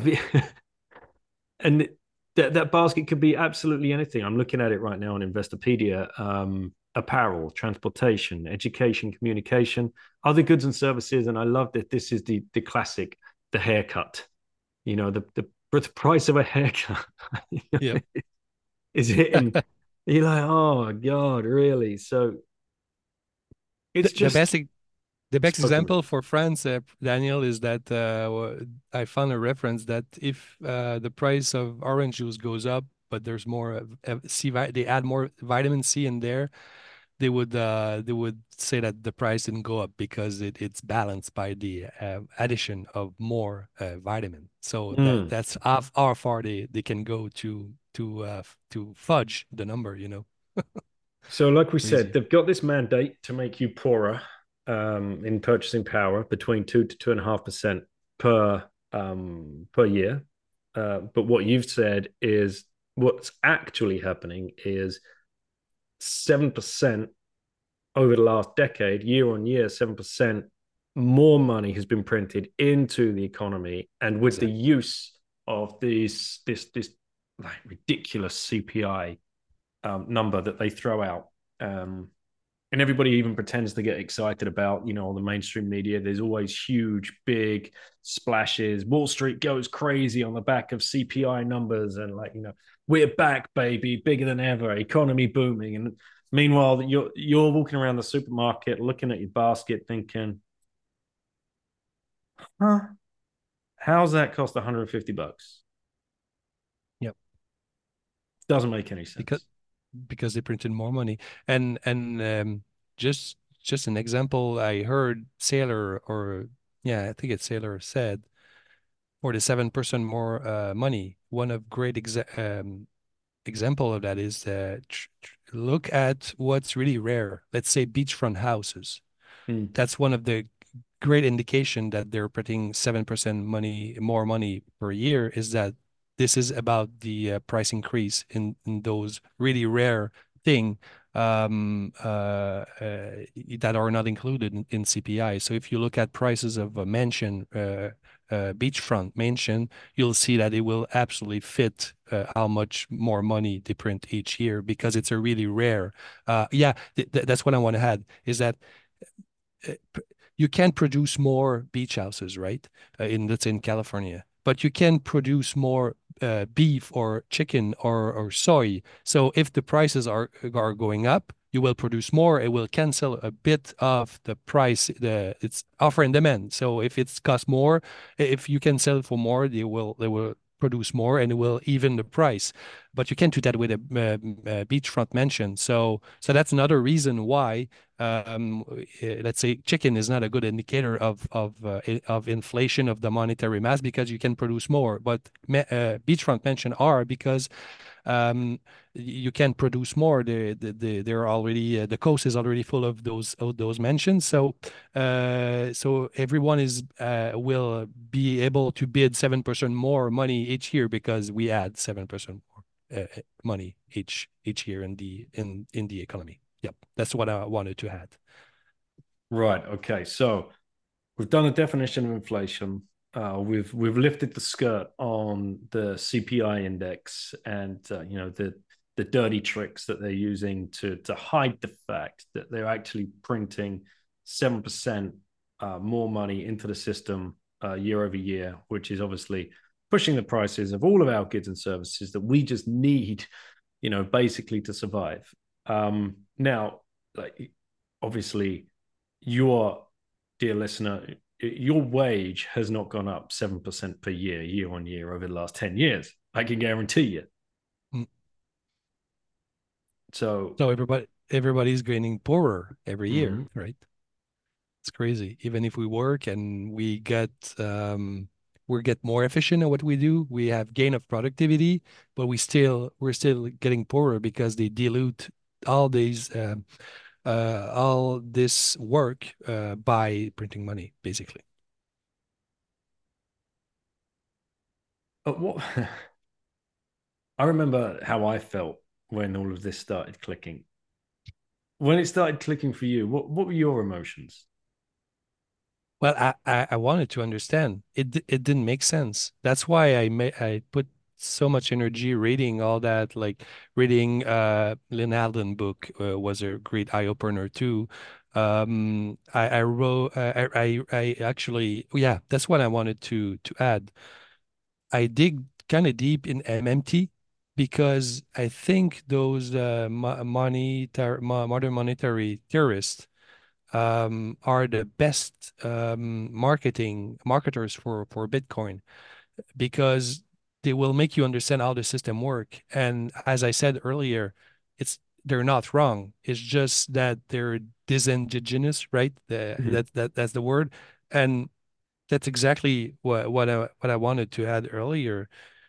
and that that basket could be absolutely anything. I'm looking at it right now on Investopedia. Um, apparel, transportation, education, communication, other goods and services. And I love that this is the the classic, the haircut. You know, the the, the price of a haircut yep. is hitting. You're like, oh God, really? So The, it's the just best The best spoken. example for France, uh, Daniel, is that uh, I found a reference that if uh, the price of orange juice goes up, but there's more uh, C, they add more vitamin C in there, they would uh, they would say that the price didn't go up because it, it's balanced by the uh, addition of more uh, vitamin. So that Mm. that's how, how far they, they can go to to uh, to fudge the number, you know. So, like we said, Crazy. they've got this mandate to make you poorer um, in purchasing power between two to two and a half percent per um, per year. Uh, but what you've said is what's actually happening is seven percent over the last decade, year on year, seven percent more money has been printed into the economy, and with the Exactly. use of this this this like ridiculous C P I um, number that they throw out. Um, and everybody even pretends to get excited about, you know, on the mainstream media. There's always huge, big splashes. Wall Street goes crazy on the back of C P I numbers, and like, you know, we're back, baby, bigger than ever, economy booming. And meanwhile, you're you're walking around the supermarket, looking at your basket, thinking, "Huh? How's that cost one hundred fifty bucks? Yep. Doesn't make any Because sense." because they printed more money. And and um, just just an example, I heard Sailor, or yeah, I think it's Sailor, said for the seven percent more uh, money. One of great exa um, example of that is uh, tr tr look at what's really rare. Let's say beachfront houses. Mm. That's one of the great indication that they're printing seven percent money, more money per year, is that this is about the uh, price increase in, in those really rare thing um, uh, uh, that are not included in, in C P I. So if you look at prices of a mansion, uh, uh, beachfront mansion, you'll see that it will absolutely fit uh, how much more money they print each year because it's a really rare. Uh, yeah, th th that's what I want to add is that uh, you can produce more beach houses, right? Uh, in let's say in California, but you can produce more uh, beef or chicken or or soy. So if the prices are are going up, you will produce more. It will cancel a bit of the price. The it's offer and demand. So if it's cost more, if you can sell for more, they will they will produce more and it will even the price. But you can't do that with a, uh, a beachfront mansion. So so that's another reason why um, eh, let's say chicken is not a good indicator of of uh, of inflation of the monetary mass because you can produce more. But uh, beachfront mansion are because um, you can produce more. The the, the they're already uh, the coast is already full of those of those mentions. So uh, so everyone is uh, will be able to bid seven percent more money each year because we add seven percent more uh, money each each year in the in in the economy. Yep, that's what I wanted to add. Right. Okay. So we've done a definition of inflation. Uh, we've we've lifted the skirt on the C P I index and uh, you know the the dirty tricks that they're using to to hide the fact that they're actually printing seven percent uh, more money into the system uh, year over year, which is obviously pushing the prices of all of our goods and services that we just need, you know, basically to survive. Um, now, like obviously, your dear listener, your wage has not gone up seven percent per year, year on year over the last ten years. I can guarantee you. Mm. So, So everybody everybody's getting poorer every year, mhm. right? It's crazy. Even if we work and we get um, we get more efficient at what we do, we have gain of productivity, but we still we're still getting poorer because they dilute all these uh, uh, all this work uh, by printing money, basically. But what I remember how I felt when all of this started clicking. When it started clicking for you, what what were your emotions? Well, I, I, I wanted to understand. It di- it didn't make sense. That's why I made I put so much energy reading all that, like reading uh Lynn Alden book uh, was a great eye opener too. Um, I I wrote I I I actually yeah, that's what I wanted to to add. I dig kind of deep in M M T because I think those uh, mo- money mo- modern monetary theorists um, are the best um, marketing marketers for for Bitcoin because they will make you understand how the system work. And as I said earlier, it's they're not wrong. It's just that they're disingenuous, right? The, Mhm. that that that's the word, and that's exactly what what I what I wanted to add earlier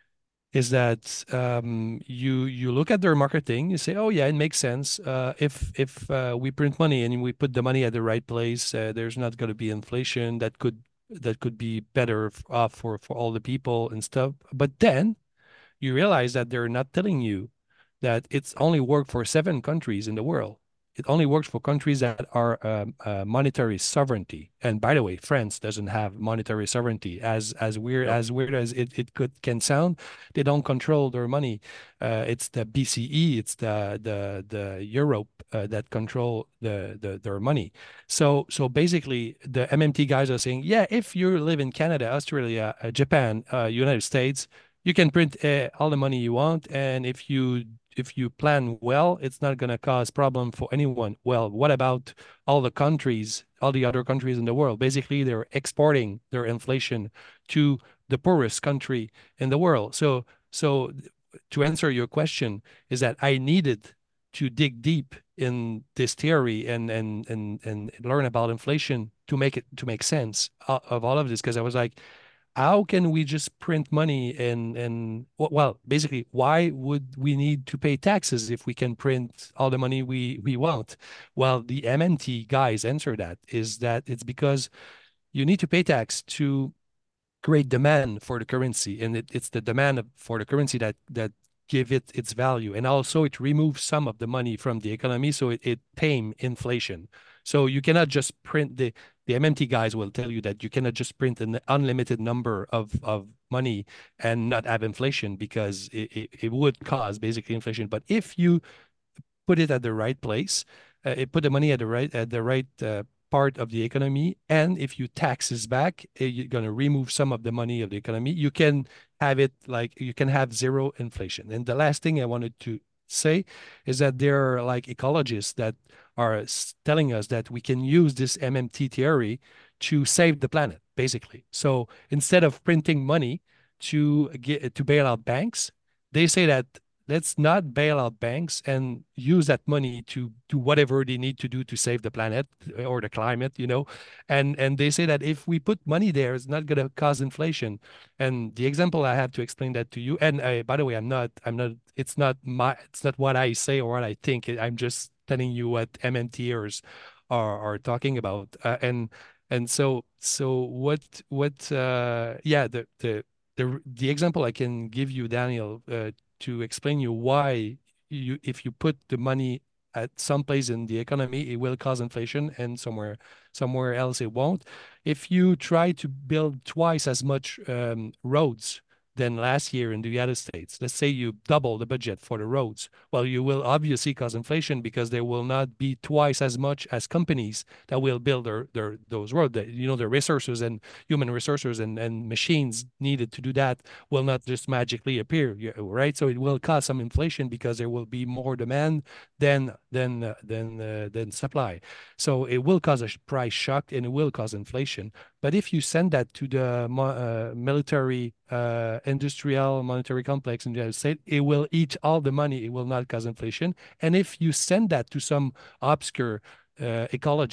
is that um, you you look at their marketing, you say, oh yeah, it makes sense. Uh, if if uh, we print money and we put the money at the right place, uh, there's not going to be inflation. That could that could be better f- off for for all the people and stuff. But then you realize that they're not telling you that it's only worked for seven countries in the world. It only works for countries that are um, uh, monetary sovereignty. And by the way, France doesn't have monetary sovereignty. As as weird Yep. as weird as it, it could can sound, they don't control their money. Uh, it's the B C E, it's the the the Europe uh, that control the, the their money. So so basically, the M M T guys are saying, yeah, if you live in Canada, Australia, uh, Japan, uh, United States, you can print uh, all the money you want, and if you if you plan well, it's not going to cause problem for anyone. Well, what about all the countries, all the other countries in the world? Basically, they're exporting their inflation to the poorest country in the world. So, so to answer your question, is that I needed to dig deep in this theory and and and and learn about inflation to make it to make sense of, of all of this because I was like, how can we just print money and and well basically why would we need to pay taxes if we can print all the money we we want? Well, the M M T guys answer that is that it's because you need to pay tax to create demand for the currency, and it, it's the demand of, for the currency that that give it its value, and also it removes some of the money from the economy, so it, it tame inflation. So you cannot just print the the M M T guys will tell you that you cannot just print an unlimited number of of money and not have inflation because it, it, it would cause basically inflation. But if you put it at the right place, uh, it put the money at the right at the right uh, part of the economy. And if you taxes back, uh, you're going to remove some of the money of the economy. You can have it like you can have zero inflation. And the last thing I wanted to say is that there are like ecologists that are telling us that we can use this M M T theory to save the planet, basically. So instead of printing money to get to bail out banks, they say that let's not bail out banks and use that money to do whatever they need to do to save the planet or the climate, you know. And and they say that if we put money there, it's not going to cause inflation. And the example I have to explain that to you. And uh, by the way, I'm not, I'm not. It's not my. It's not what I say or what I think. I'm just telling you what M M Ters are are talking about. Uh, and and so so what what uh, yeah the the the the example I can give you, Daniel, uh, to explain you why you if you put the money at some place in the economy, it will cause inflation, and somewhere somewhere else it won't. If you try to build twice as much um, roads than last year in the United States, let's say you double the budget for the roads, well, you will obviously cause inflation because there will not be twice as much as companies that will build their, their those roads. You know, the resources and human resources and, and machines needed to do that will not just magically appear, right? So it will cause some inflation because there will be more demand than than uh, than uh, than supply. So it will cause a price shock and it will cause inflation. But if you send that to the uh, military, uh, industrial, monetary complex in the United States, it will eat all the money. It will not cause inflation. And if you send that to some obscure uh, ecologic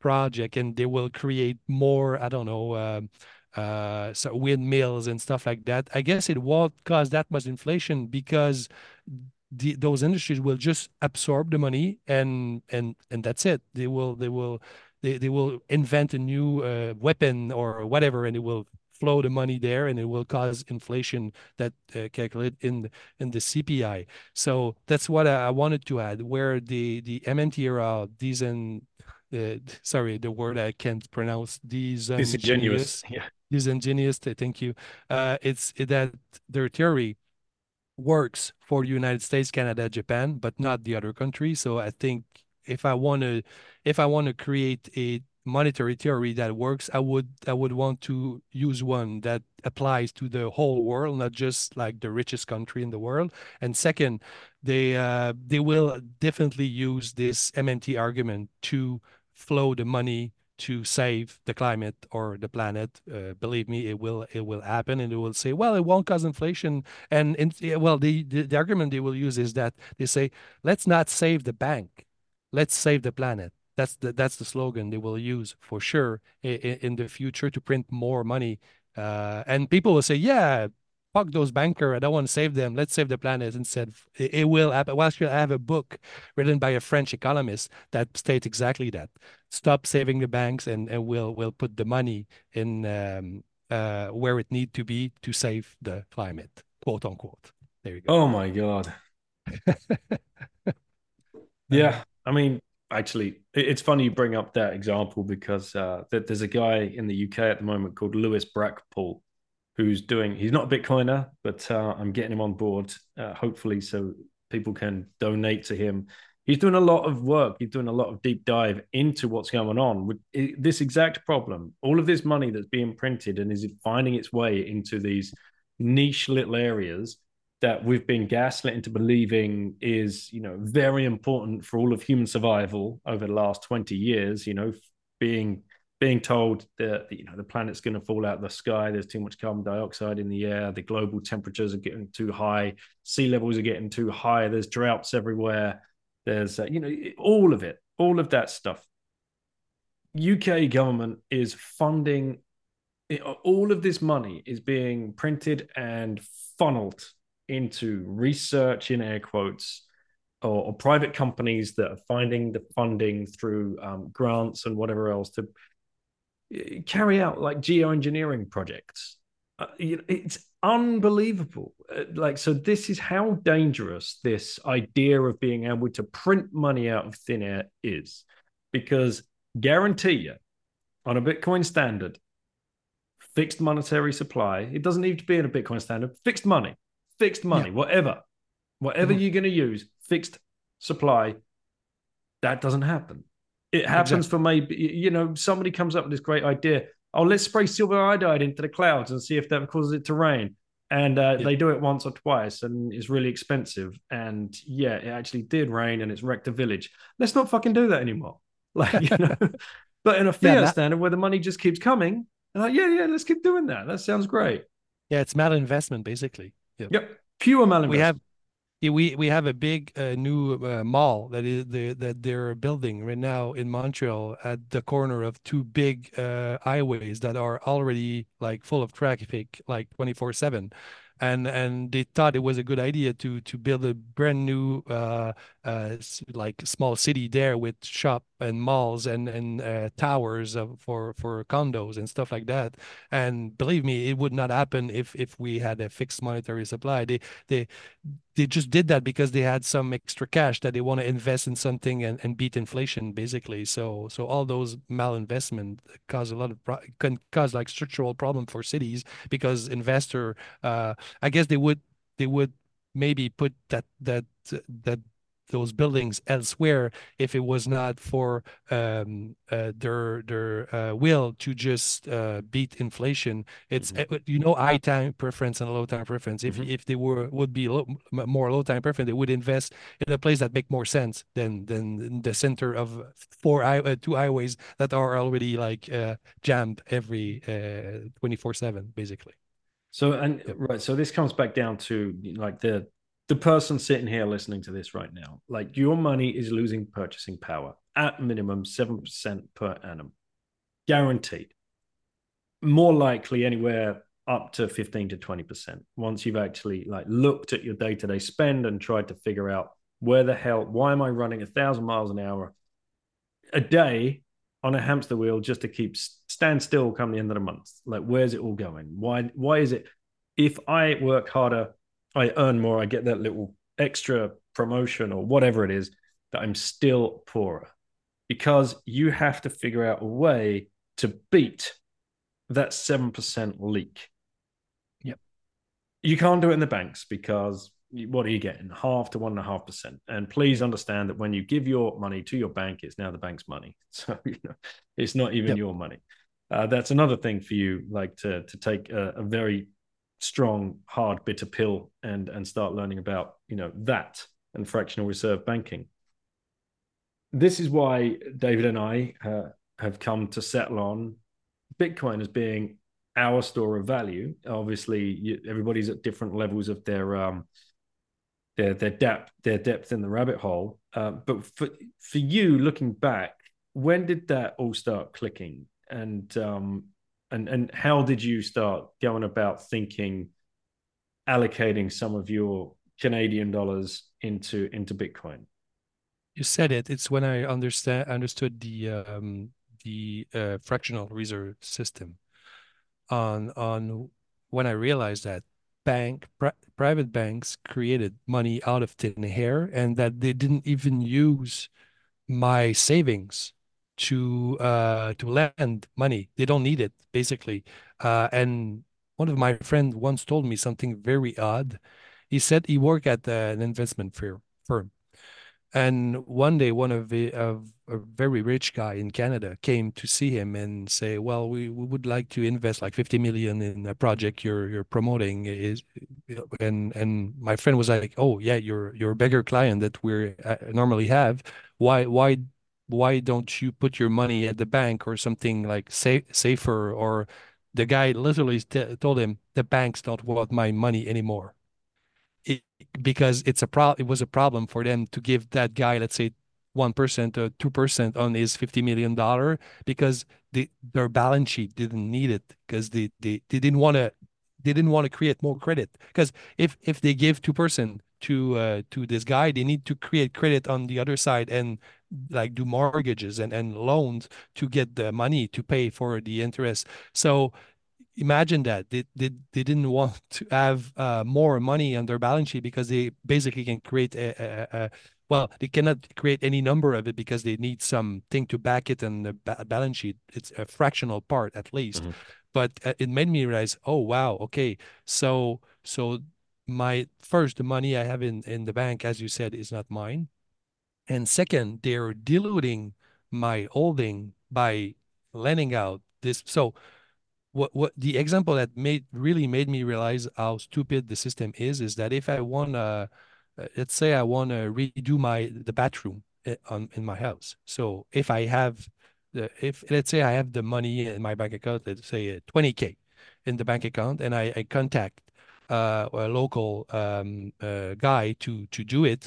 project and they will create more, I don't know, um, uh, so windmills and stuff like that, I guess it won't cause that much inflation because the, those industries will just absorb the money and and and that's it. They will they will they, they will invent a new uh, weapon or whatever, and it will flow the money there, and it will cause inflation that uh, calculate in in the C P I. So that's what I, I wanted to add. Where the the M M T era, these and uh, sorry, the word I can't pronounce, Disingenuous. disingenuous, Yeah. disingenuous. Thank you. Uh, it's it, that their theory works for the United States, Canada, Japan, but not the other countries. So I think if I want to, if I want to create a monetary theory that works, I would I would want to use one that applies to the whole world, not just like the richest country in the world. And second, they uh, they will definitely use this M M T argument to flow the money to save the climate or the planet. Uh, believe me, it will it will happen, and it will say, well, it won't cause inflation. And in, well, the, the the argument they will use is that they say, let's not save the bank, let's save the planet. That's the that's the slogan they will use for sure in, in the future to print more money. Uh, and people will say, yeah, fuck those banker. I don't want to save them. Let's save the planet instead. It, it will happen. Well, actually, I have a book written by a French economist that states exactly that. Stop saving the banks, and, and we'll we'll put the money in um, uh, where it need to be to save the climate, quote unquote. There you go. Oh my God. Yeah. I mean, actually, it's funny you bring up that example because uh, there's a guy in the U K at the moment called Lewis Brackpool who's doing, he's not a Bitcoiner, but uh, I'm getting him on board, uh, hopefully, so people can donate to him. He's doing a lot of work. He's doing a lot of deep dive into what's going on with this exact problem. All of this money that's being printed and is finding its way into these niche little areas that we've been gaslit into believing is, you know, very important for all of human survival over the last twenty years, you know, being being told that, you know, the planet's going to fall out of the sky, there's too much carbon dioxide in the air, the global temperatures are getting too high, sea levels are getting too high, there's droughts everywhere, there's, uh, you know, all of it, all of that stuff. U K government is funding, all of this money is being printed and funneled into research, in air quotes, or, or private companies that are finding the funding through um, grants and whatever else to carry out like geoengineering projects. Uh, you know, it's unbelievable. Uh, like, so this is how dangerous this idea of being able to print money out of thin air is, because guarantee you, on a Bitcoin standard, fixed monetary supply, it doesn't need to be in a Bitcoin standard, fixed money, fixed money, yeah. whatever, whatever mm-hmm. you're going to use, fixed supply, that doesn't happen. It happens exactly. for maybe, you know, somebody comes up with this great idea. Oh, let's spray silver iodide into the clouds and see if that causes it to rain. And uh, yeah. they do it once or twice and it's really expensive. And yeah, it actually did rain and it's wrecked a village. Let's not fucking do that anymore. Like, you know, but in a fiat yeah, that... standard where the money just keeps coming, like, yeah, yeah, let's keep doing that. That sounds great. Yeah, it's malinvestment, basically. Yep. yep. Pure malinvestment. We have We we have a big uh, new uh, mall that is the, that they're building right now in Montreal at the corner of two big uh, highways that are already like full of traffic, like twenty-four seven. And and they thought it was a good idea to to build a brand new uh, uh, like small city there with shop and malls and and uh, towers of, for for condos and stuff like that. And believe me, it would not happen if if we had a fixed monetary supply. They they they just did that because they had some extra cash that they want to invest in something and, and beat inflation, basically. So so all those malinvestment cause a lot of pro- can cause like structural problem for cities because investor. Uh, I guess they would they would maybe put that that that those buildings elsewhere if it was not for um, uh, their their uh, will to just uh, beat inflation. It's mm-hmm. uh, you know high time preference and low time preference. If mm-hmm. if they were would be low, more low time preference, they would invest in a place that make more sense than than in the center of four uh, two highways that are already like uh, jammed every twenty-four seven basically. So and yep. right, so this comes back down to like the the person sitting here listening to this right now, like your money is losing purchasing power at minimum seven percent per annum, guaranteed. More likely anywhere up to fifteen to twenty percent once you've actually like looked at your day-to-day spend and tried to figure out where the hell, why am I running a thousand miles an hour a day on a hamster wheel just to keep stand still come the end of the month? Like, where's it all going? Why, why is it if I work harder, I earn more, I get that little extra promotion or whatever it is, that I'm still poorer? Because you have to figure out a way to beat that seven percent leak. Yep. You can't do it in the banks because what are you getting? Half to one and a half percent. And please understand that when you give your money to your bank, it's now the bank's money. So, you know, it's not even yep. your money. Uh, that's another thing for you, like to, to take a, a very strong, hard, bitter pill and, and start learning about, you know, that and fractional reserve banking. This is why David and I uh, have come to settle on Bitcoin as being our store of value. Obviously, you, everybody's at different levels of their um, their their depth their depth in the rabbit hole. Uh, but for for you, looking back, when did that all start clicking? And um, and and how did you start going about thinking, allocating some of your Canadian dollars into into Bitcoin? You said it. It's when I understand understood the um, the uh, fractional reserve system. On on when I realized that bank pri private banks created money out of thin air, and that they didn't even use my savings to uh, to lend money. They don't need it, basically. Uh, and one of my friends once told me something very odd. He said he worked at uh, an investment firm. firm. And one day, one of, the, of a very rich guy in Canada came to see him and say, "Well, we, we would like to invest like fifty million in a project you're you're promoting." Is and and my friend was like, "Oh yeah, you're you're a bigger client that we uh, normally have. Why why why don't you put your money at the bank or something like safe, safer?" Or the guy literally told him, "The banks don't want my money anymore." It, because it's a pro it was a problem for them to give that guy, let's say, one percent or two percent on his fifty million dollar, because the their balance sheet didn't need it, because they, they they didn't want to they didn't want to create more credit. Because if if they give two percent to uh, to this guy, they need to create credit on the other side and like do mortgages and and loans to get the money to pay for the interest. So imagine that they, they, they didn't want to have uh, more money on their balance sheet, because they basically can create a, a, a well, they cannot create any number of it because they need something to back it on the ba balance sheet. It's a fractional part at least. Mm-hmm. But uh, it made me realize, oh wow, okay, so so my first, the money I have in in the bank, as you said, is not mine, and second, they're diluting my holding by lending out this. So what what the example that made really made me realize how stupid the system is is that if I want to, uh, let's say I want to redo my the bathroom on in my house. So if I have the if let's say I have the money in my bank account, let's say twenty K in the bank account, and I, I contact uh, a local um, uh, guy to to do it.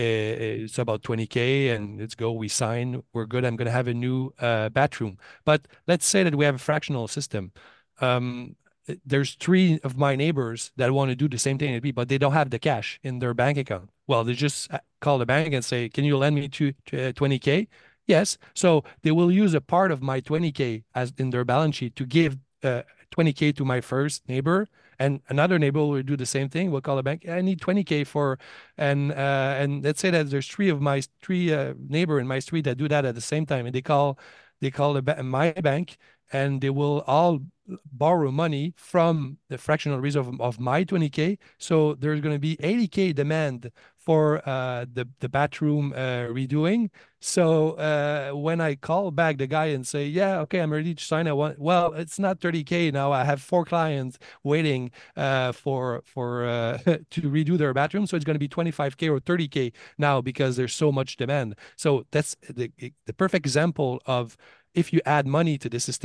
Uh, it's about twenty K, and let's go. We sign. We're good. I'm going to have a new uh, bathroom. But let's say that we have a fractional system. Um, there's three of my neighbors that want to do the same thing as me, but they don't have the cash in their bank account. Well, they just call the bank and say, "Can you lend me to, to uh, twenty K?" Yes. So they will use a part of my twenty K as in their balance sheet to give uh, twenty K to my first neighbor, and another neighbor will do the same thing. We'll call the bank. I need twenty K for, and uh, and let's say that there's three of my three uh, neighbor in my street that do that at the same time, and they call they call the ba my bank, and they will all borrow money from the fractional reserve of, of my twenty K. So there's going to be eighty K demand for uh, the, the bathroom uh, redoing. So uh, when I call back the guy and say, yeah, okay, I'm ready to sign, I want, well, it's not thirty K now. I have four clients waiting uh, for, for uh, to redo their bathroom. So it's going to be twenty-five K or thirty K now because there's so much demand. So that's the, the perfect example of, if you add money to the system,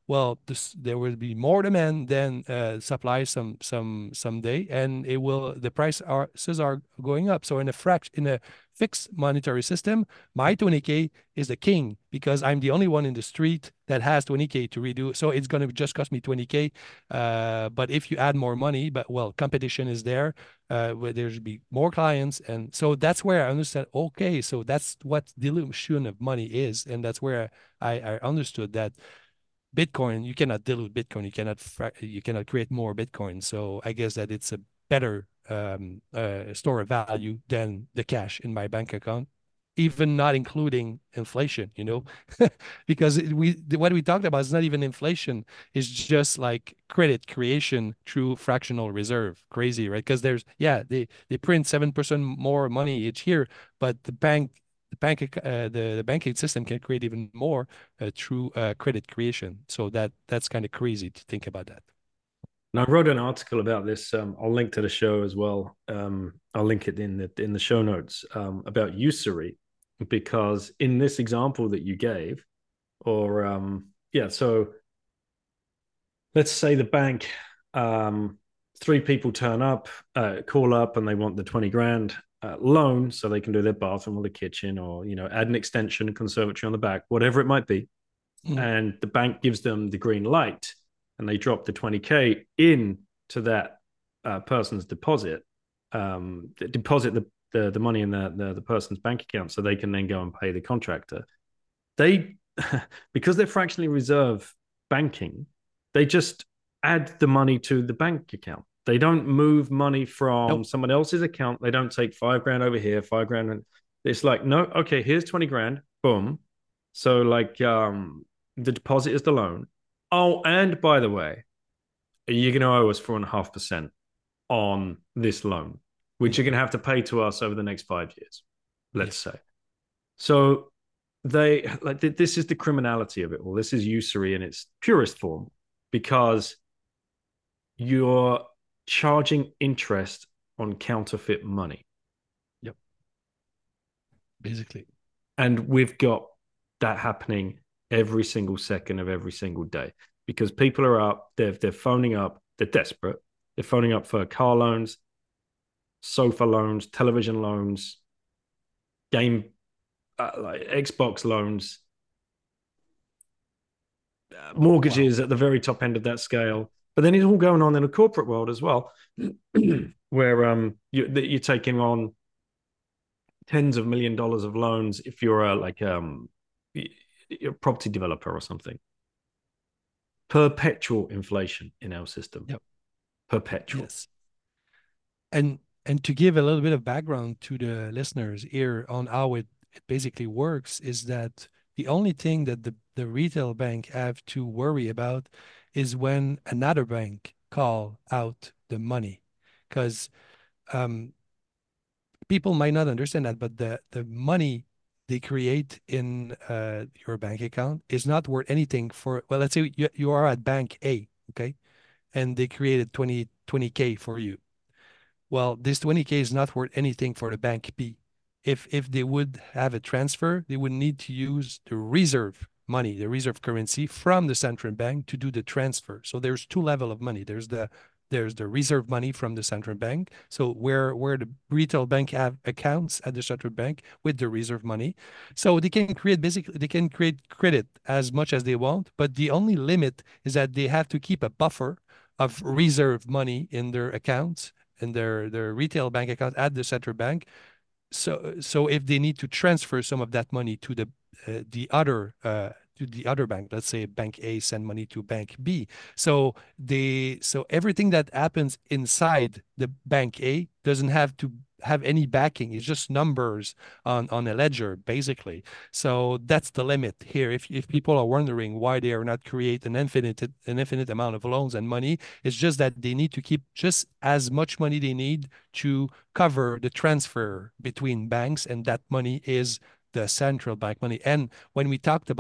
well, this, there will be more demand than uh, supply some some someday, and it will the prices are going up. So in a fraction in a fixed monetary system, my twenty K is the king because I'm the only one in the street that has twenty K to redo. So it's going to just cost me twenty K. Uh, but if you add more money, but well, competition is there. Uh, where there should be more clients, and so that's where I understand. Okay, so that's what dilution of money is, and that's where I, I understood that Bitcoin, you cannot dilute Bitcoin. You cannot you cannot create more Bitcoin. So I guess that it's a better um, uh, store of value than the cash in my bank account, even not including inflation. You know, because it, we what we talked about is not even inflation. It's just like credit creation through fractional reserve. Crazy, right? Because there's yeah, they they print seven percent more money each year, but the bank the bank uh, the, the banking system can create even more uh, through uh, credit creation. So that that's kind of crazy to think about that. And I wrote an article about this. Um, I'll link to the show as well. Um, I'll link it in the in the show notes um, about usury, because in this example that you gave, or um, yeah, so let's say the bank, um, three people turn up, uh, call up, and they want the twenty grand uh, loan so they can do their bathroom or the kitchen, or you know, add an extension, a conservatory on the back, whatever it might be. Mm. And the bank gives them the green light, and they drop the twenty K into that uh, person's deposit, um, deposit the, the the money in the, the the person's bank account, so they can then go and pay the contractor. They, because they're fractionally reserve banking, they just add the money to the bank account. They don't move money from nope. someone else's account. They don't take five grand over here, five grand. It's like, no, okay, here's twenty grand, boom. So like um, the deposit is the loan. Oh, and by the way, you're going to owe us four and a half percent on this loan, which you're going to have to pay to us over the next five years, let's yeah. say. So they like this is the criminality of it all. This is usury in its purest form, because you're charging interest on counterfeit money. Yep. Basically. And we've got that happening every single second of every single day, because people are up, they're, they're phoning up, they're desperate. They're phoning up for car loans, sofa loans, television loans, game, uh, like Xbox loans, uh, mortgages wow. at the very top end of that scale. But then it's all going on in the corporate world as well, where um you, you're taking on tens of million dollars of loans if you're a like um you're a property developer or something. Perpetual inflation in our system. Yep. Perpetual. Yes. And and to give a little bit of background to the listeners here on how it, it basically works is that the only thing that the, the retail bank have to worry about is when another bank call out the money. Because um, people might not understand that, but the, the money they create in uh, your bank account is not worth anything for, well, let's say you, you are at bank A, okay? And they created twenty K for you. Well, this twenty K is not worth anything for the bank B. If if they would have a transfer, they would need to use the reserve money, the reserve currency from the central bank to do the transfer. So there's two levels of money. There's the there's the reserve money from the central bank. So where where the retail bank have accounts at the central bank with the reserve money. So they can create basically they can create credit as much as they want, but the only limit is that they have to keep a buffer of reserve money in their accounts, in their, their retail bank account at the central bank. So so if they need to transfer some of that money to the uh, the other uh, to the other bank, let's say bank A send money to bank B. So they so everything that happens inside the bank A doesn't have to have any backing. It's just numbers on, on a ledger, basically. So that's the limit here. If if people are wondering why they are not create an infinite an infinite amount of loans and money, it's just that they need to keep just as much money they need to cover the transfer between banks, and that money is the central bank money. And when we talked about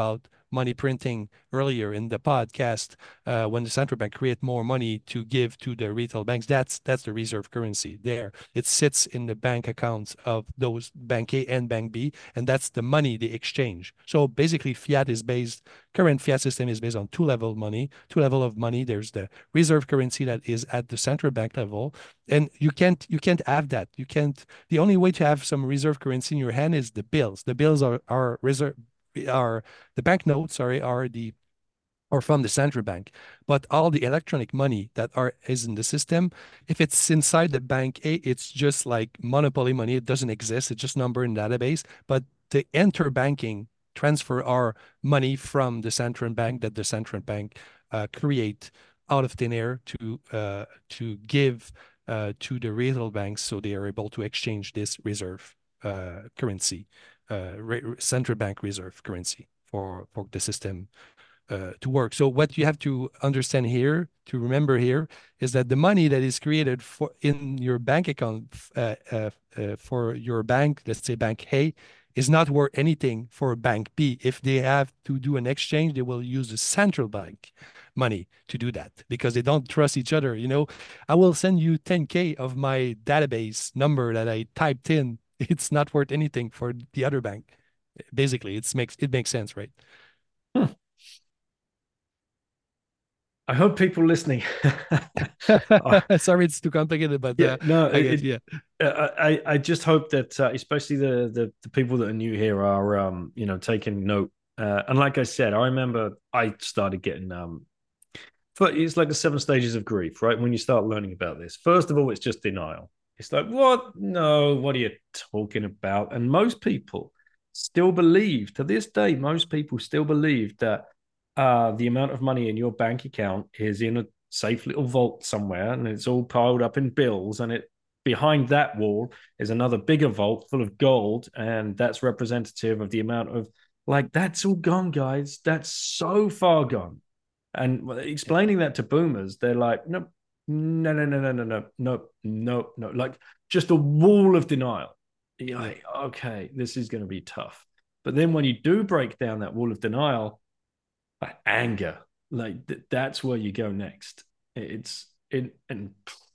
money printing earlier in the podcast, uh, when the central bank create more money to give to the retail banks, that's that's the reserve currency there. It sits in the bank accounts of those Bank A and Bank B, and that's the money they exchange. So basically, fiat is based, current fiat system is based on two level money, two level of money. There's the reserve currency that is at the central bank level, and you can't you can't have that. You can't. The only way to have some reserve currency in your hand is the bills. The bills are are reserve are the banknotes. Sorry, are the or from the central bank. But all the electronic money that are is in the system, if it's inside the bank A, it's just like monopoly money. It doesn't exist. It's just number in database. But the interbanking transfer our money from the central bank that the central bank uh, create out of thin air to uh, to give uh, to the retail banks, so they are able to exchange this reserve uh, currency, uh, central bank reserve currency for for the system uh, to work. So what you have to understand here, to remember here, is that the money that is created for in your bank account uh, uh, uh, for your bank, let's say Bank A, is not worth anything for Bank B. If they have to do an exchange, they will use the central bank money to do that because they don't trust each other. You know, I will send you ten K of my database number that I typed in. It's not worth anything for the other bank. Basically, it makes it makes sense, right? Hmm. I hope people listening. Sorry, it's too complicated, but yeah, uh, no, I it, guess, yeah. I I just hope that uh, especially the, the the people that are new here are um you know taking note. Uh, and like I said, I remember I started getting um. It's like the seven stages of grief, right? When you start learning about this, first of all, it's just denial. It's like, what? No, what are you talking about? And most people still believe, to this day, most people still believe that uh, the amount of money in your bank account is in a safe little vault somewhere, and it's all piled up in bills, and it behind that wall is another bigger vault full of gold, and that's representative of the amount of like that's all gone, guys. That's so far gone. And explaining that to boomers, they're like, no, no, no, no, no, no, no, no, no, no, like just a wall of denial. You're like, okay, this is going to be tough. But then when you do break down that wall of denial, like anger, like th- that's where you go next. It's it, and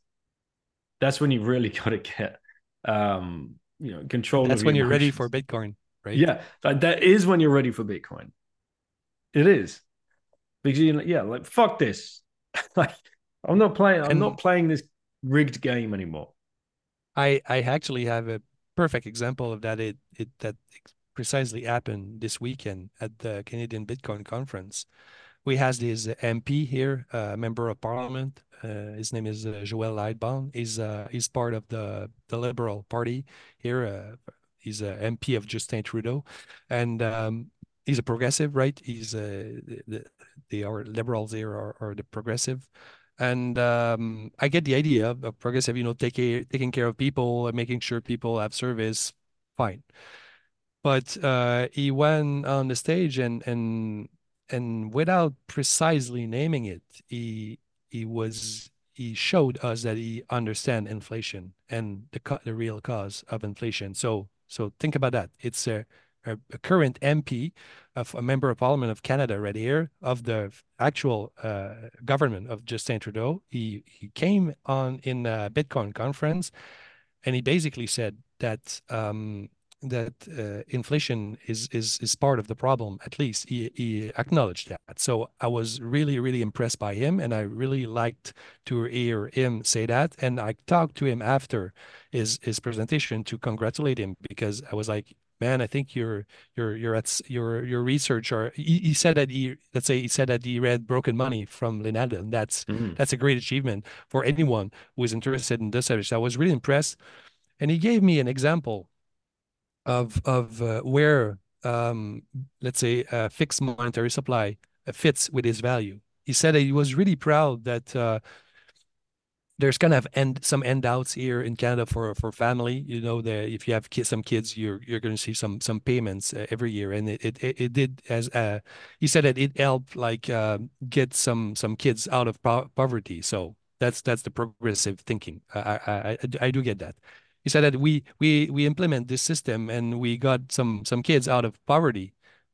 that's when you really got to get, um, you know, control That's of your when you're ready emotions. for Bitcoin, right? Yeah, like that is when you're ready for Bitcoin. It is. Because you yeah, like fuck this. Like I'm not playing. I'm And not playing this rigged game anymore. I I actually have a perfect example of that. It it that precisely happened this weekend at the Canadian Bitcoin conference. We has this M P here, a uh, member of parliament. Uh, his name is uh, Joël Lightbound. He's uh, he's part of the the Liberal Party here. Uh, he's a M P of Justin Trudeau, and um, he's a progressive, right? He's uh, the, the our liberals here are, are the progressive. And um, I get the idea of, of progressive, you know, taking taking care of people and making sure people have service, fine. But uh, he went on the stage and and and without precisely naming it, he he was he showed us that he understand inflation and the co- the real cause of inflation. So so think about that. It's a a, a current M P of a member of Parliament of Canada right here of the actual uh, government of Justin Trudeau. He he came on in a Bitcoin conference and he basically said that um, that uh, inflation is is is part of the problem. At least he, he acknowledged that. So I was really really impressed by him, and I really liked to hear him say that. And I talked to him after his his presentation to congratulate him because I was like, man, I think your your your at your your research or he, he said that he let's say he said that he read Broken Money from Leonardo, and that's Mm. that's a great achievement for anyone who is interested in this subject. So I was really impressed, and he gave me an example of of uh, where um, let's say a fixed monetary supply uh, fits with his value. He said that he was really proud that uh, there's kind of end some endouts here in Canada for for family. You know, that if you have kids, some kids, you're you're going to see some some payments uh, every year, and it it it did as uh, he said that it helped like uh, get some some kids out of po poverty. So that's that's the progressive thinking. I, I I I do get that. He said that we we we implement this system and we got some some kids out of poverty,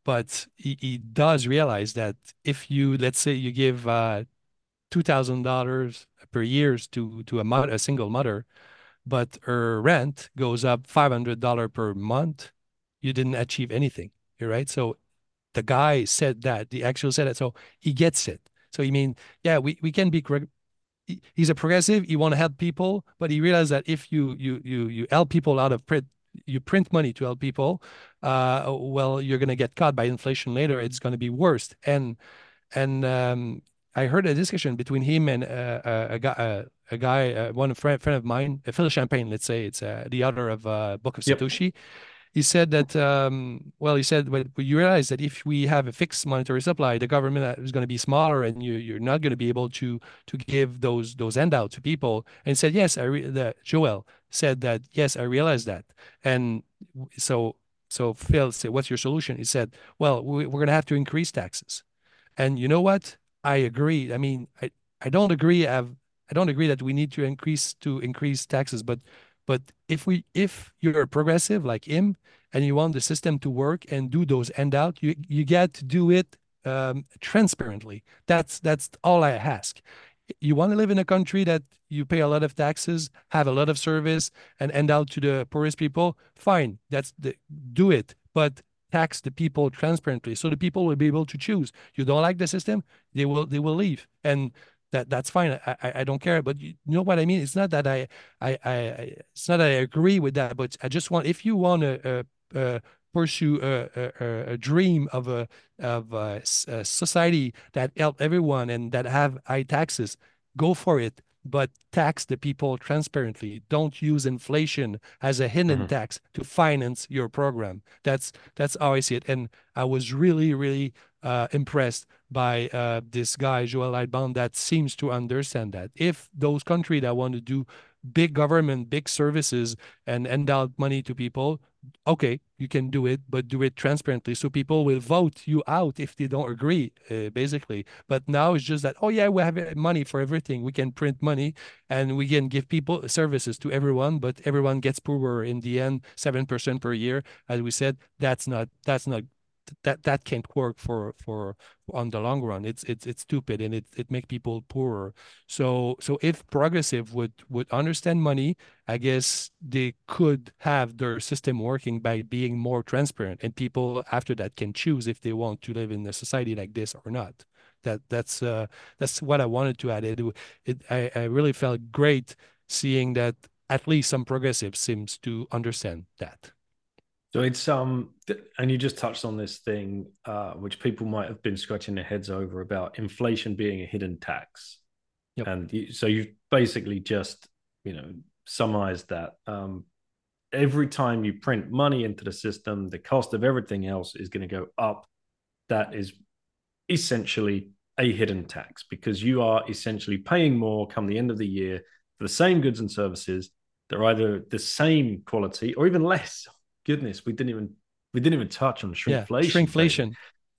but he, he does realize that if you, let's say you give uh, two thousand dollars per year to, to a, mother, a single mother, but her rent goes up five hundred dollars per month, you didn't achieve anything, right? So the guy said that, the actual said it, so he gets it. So you mean, yeah, we, we can be correct. He's a progressive. He want to help people, but he realized that if you you you you help people out of print, you print money to help people, uh, well, you're going to get caught by inflation later. It's going to be worse. And and um, I heard a discussion between him and uh, a, a guy, uh, a guy, uh, one friend friend of mine, uh, Phil Champagne. Let's say it's uh, the author of uh, Book of Yep. Satoshi. He said that, um, well, he said, well, you realize that if we have a fixed monetary supply, the government is going to be smaller, and you, you're not going to be able to to give those those handouts to people. And he said, yes, I re the, Joel said that, yes, I realized that. And so so Phil said, what's your solution? He said, well, we, we're going to have to increase taxes. And you know what? I agree. I mean, I, I don't agree. I've, I don't agree that we need to increase to increase taxes, but but if we if you're a progressive like him and you want the system to work and do those handout, you you get to do it um, transparently. That's that's all I ask. You want to live in a country that you pay a lot of taxes, have a lot of service, and hand out to the poorest people. Fine, that's the do it, but tax the people transparently so the people will be able to choose. You don't like the system, they will they will leave, and that that's fine. I, I I don't care. But you know what I mean? It's not that I I I it's not that I agree with that, but I just want, if you want to uh, uh, pursue a, a, a dream of a of a, a society that help everyone and that have high taxes, go for it. But tax the people transparently. Don't use inflation as a hidden Mm-hmm. tax to finance your program. That's that's how I see it. And I was really, really uh, impressed by uh, this guy, Joel Lightbound, that seems to understand that. If those countries that want to do big government, big services, and end out money to people, okay, you can do it, but do it transparently so people will vote you out if they don't agree, uh, basically. But now it's just that, oh yeah, we have money for everything. We can print money and we can give people services to everyone, but everyone gets poorer in the end, seven percent per year. As we said, that's not, that's not, that that can't work for for on the long run. It's it's it's stupid, and it it make people poorer. So so if progressive would would understand money, I guess they could have their system working by being more transparent, and people after that can choose if they want to live in a society like this or not. That that's uh that's what I wanted to add. It, it I, I really felt great seeing that at least some progressive seems to understand that. So it's um, and you just touched on this thing, uh, which people might have been scratching their heads over about inflation being a hidden tax, Yep. and you, so you've basically just, you know, summarized that. Um, every time you print money into the system, the cost of everything else is going to go up. That is essentially a hidden tax because you are essentially paying more come the end of the year for the same goods and services. They're either the same quality or even less. Goodness, we didn't even we didn't even touch on shrinkflation. Yeah, shrinkflation.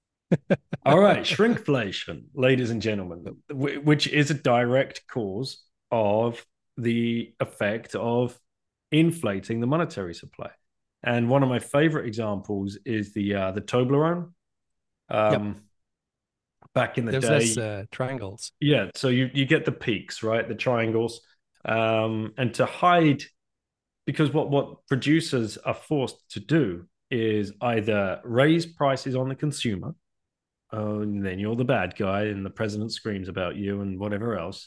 All right, shrinkflation, ladies and gentlemen, which is a direct cause of the effect of inflating the monetary supply. And one of my favorite examples is the uh, the Toblerone. Um, Yep. Back in the There's day, less uh, triangles. Yeah, so you you get the peaks, right? The triangles, um, and to hide, because what what producers are forced to do is either raise prices on the consumer, oh, and then you're the bad guy, and the president screams about you and whatever else,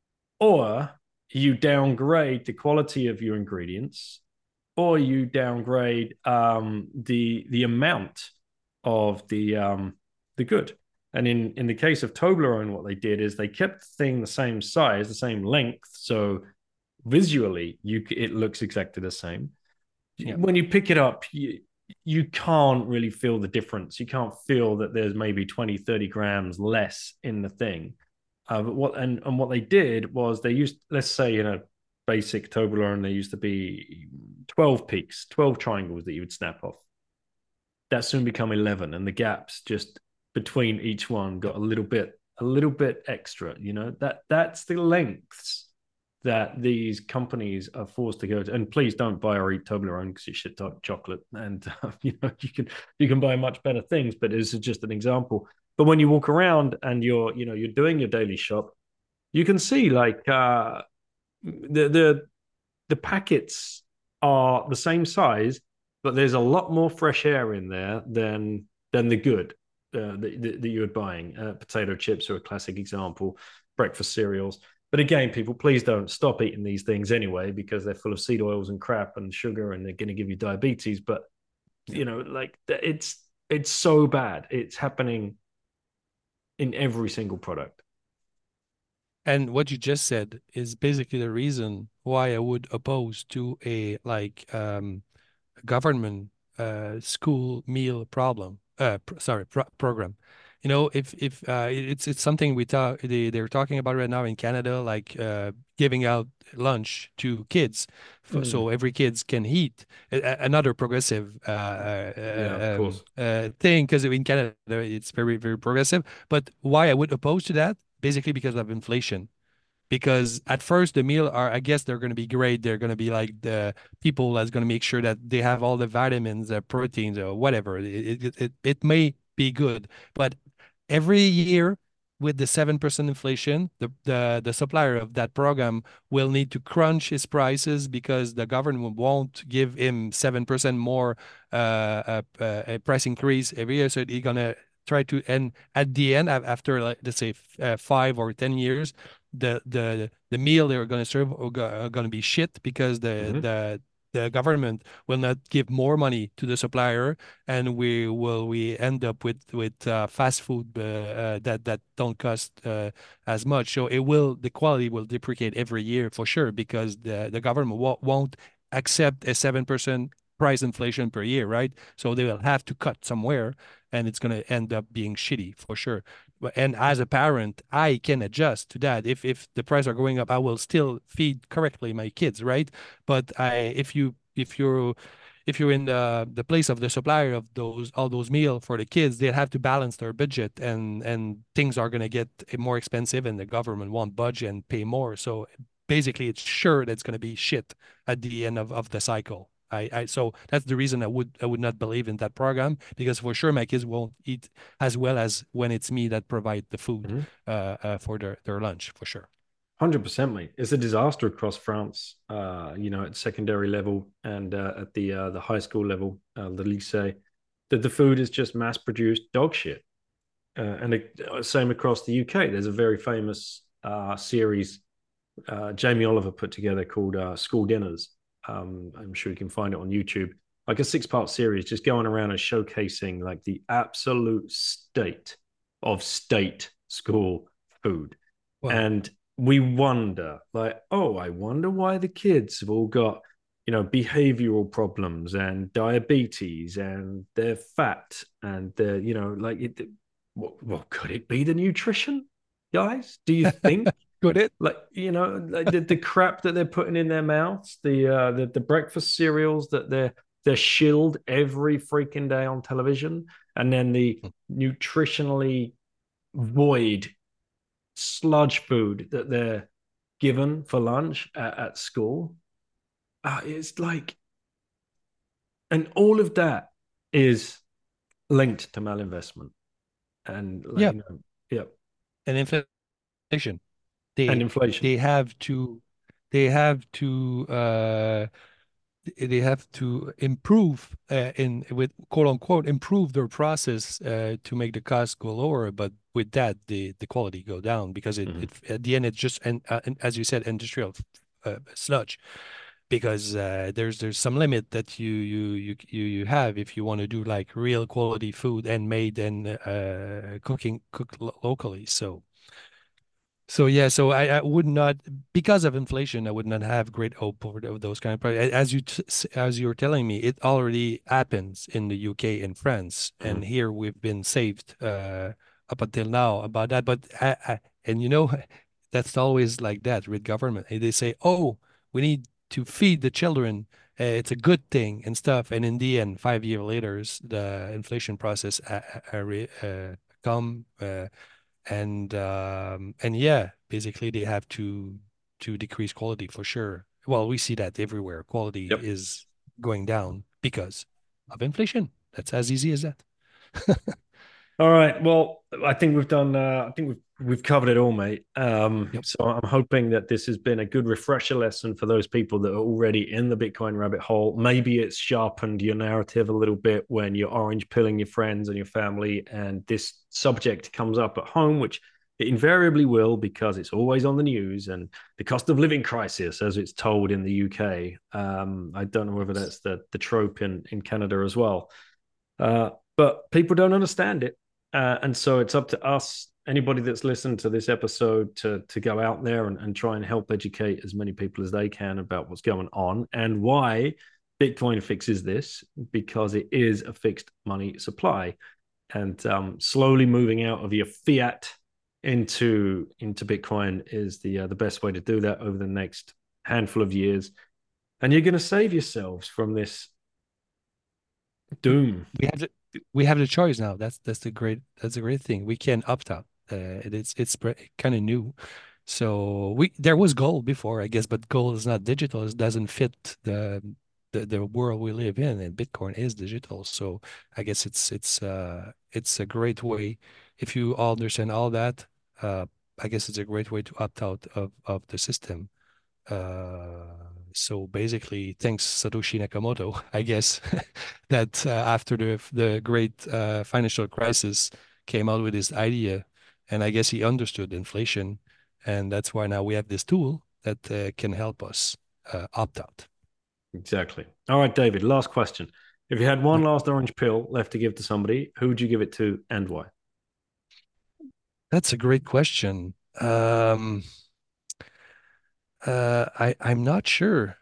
or you downgrade the quality of your ingredients, or you downgrade um, the the amount of the um, the good. And in, in the case of Toblerone, what they did is they kept the thing the same size, the same length. So visually, you it looks exactly the same. Yep. When you pick it up, you, you can't really feel the difference. You can't feel that there's maybe twenty, thirty grams less in the thing. Uh, but what and, and what they did was they used, let's say in a basic Toblerone, there used to be twelve peaks, twelve triangles that you would snap off. That soon become eleven, and the gaps just between each one got a little bit a little bit extra. You know, that that's the lengths that these companies are forced to go to. And please don't buy or eat Toblerone because it's shit chocolate, and uh, you know you can you can buy much better things. But this is just an example. But when you walk around and you're you know you're doing your daily shop, you can see like uh, the the the packets are the same size, but there's a lot more fresh air in there than than the good uh, that, that you're buying. Uh, potato chips are a classic example. Breakfast cereals. But again, people, please don't stop eating these things anyway because they're full of seed oils and crap and sugar, and they're going to give you diabetes. But Yeah. you know, like it's it's so bad. It's happening in every single product. And what you just said is basically the reason why I would oppose to a like um, government uh, school meal problem. Uh, pr sorry, pro program. You know, if if uh, it's it's something we talk they they're talking about right now in Canada, like uh, giving out lunch to kids, for, Mm. so every kids can eat. A a- another progressive uh, uh, Yeah, of uh, um, course. uh, thing, because in Canada it's very very progressive. But why I would oppose to that? Basically because of inflation, because at first the meal are, I guess they're going to be great. They're going to be like the people that's going to make sure that they have all the vitamins, uh, proteins, or whatever. It, it, it, it may be good, but every year with the seven percent inflation, the, the, the supplier of that program will need to crunch his prices because the government won't give him seven percent more uh, uh, uh, a price increase every year. So he's going to try to, and at the end, after like, let's say uh, five or ten years, the the the meal they're going to serve are going to be shit because the Mm-hmm. the the government will not give more money to the supplier, and we will we end up with with uh, fast food uh, uh, that that don't cost uh, as much. So it will the quality will deprecate every year for sure because the the government w won't accept a seven percent price inflation per year, right? So they will have to cut somewhere, and it's going to end up being shitty for sure. And as a parent, I can adjust to that. If if the prices are going up, I will still feed correctly my kids, right? But I if you if you're if you're in the the place of the supplier of those all those meal for the kids, they have to balance their budget, and and things are going to get more expensive, and the government won't budge and pay more. So basically, it's sure that's going to be shit at the end of, of the cycle. I, I so that's the reason I would I would not believe in that program, because for sure my kids won't eat as well as when it's me that provide the food Mm-hmm. uh, uh, for their, their lunch for sure. one hundred percent, mate. It's a disaster across France, uh, you know, at secondary level and uh, at the uh, the high school level, uh, the lycée, that the food is just mass produced dog shit. Uh, and it, uh, same across the U K. There's a very famous uh, series uh, Jamie Oliver put together called uh, School Dinners. Um, I'm sure you can find it on YouTube. Like a six part series, just going around and showcasing like the absolute state of state school food. Well, And we wonder, like, oh, I wonder why the kids have all got, you know, behavioral problems and diabetes and they're fat and they're, you know, like, it, what, what could it be? The nutrition, guys? Do you think? could it? Like, you know, like the, the crap that they're putting in their mouths, the uh the, the breakfast cereals that they're they're shilled every freaking day on television, and then the nutritionally void sludge food that they're given for lunch at, at school. Uh, it's like, and all of that is linked to malinvestment, and like, Yeah, you know, yeah, and inflation. and They inflation. they have to they have to uh, they have to improve uh, in with quote unquote improve their process uh, to make the cost go lower, but with that the the quality go down because it, Mm-hmm. it at the end it's just and, uh, and as you said industrial uh, sludge, because uh, there's there's some limit that you you you you you have if you want to do like real quality food and made and uh, cooking cooked lo locally. So so yeah, so I, I would not, because of inflation, I would not have great hope for those kind of projects. As you t as you're telling me, it already happens in the U K and France, and Mm-hmm. here we've been saved uh, up until now about that. But I, I, and you know, that's always like that with government. They say, "Oh, we need to feed the children. Uh, it's a good thing and stuff." And in the end, five years later, the inflation process uh, uh, uh, come. Uh, and um, and yeah, basically they have to to decrease quality for sure. Well, we see that everywhere. Quality Yep. is going down because of inflation. That's as easy as that. All right. Well, I think we've done. Uh, I think we've we've covered it all, mate. Um, Yep. So I'm hoping that this has been a good refresher lesson for those people that are already in the Bitcoin rabbit hole. Maybe it's sharpened your narrative a little bit when you're orange pilling your friends and your family, and this subject comes up at home, which it invariably will because it's always on the news, and the cost of living crisis, as it's told in the U K. Um, I don't know whether that's the the trope in in Canada as well, uh, but people don't understand it. Uh, and so it's up to us, anybody that's listened to this episode, to to go out there and, and try and help educate as many people as they can about what's going on and why Bitcoin fixes this, because it is a fixed money supply. And um, slowly moving out of your fiat into into Bitcoin is the uh, the best way to do that over the next handful of years. And you're going to save yourselves from this doom. We have the, we have the choice now. That's that's the great that's a great thing. We can opt out. Uh, it, it's it's kind of new. So we there was gold before, I guess, but gold is not digital. It doesn't fit the the, the world we live in, and Bitcoin is digital. So I guess it's it's uh it's a great way. If you understand all that, uh, I guess it's a great way to opt out of of the system. Uh, so basically, thanks Satoshi Nakamoto, I guess, that uh, after the the great uh, financial crisis came out with this idea, and I guess he understood inflation, and that's why now we have this tool that uh, can help us uh, opt out. Exactly. All right, David, last question. If you had one last orange pill left to give to somebody, who would you give it to and why? That's a great question. Um, uh, I I'm not sure.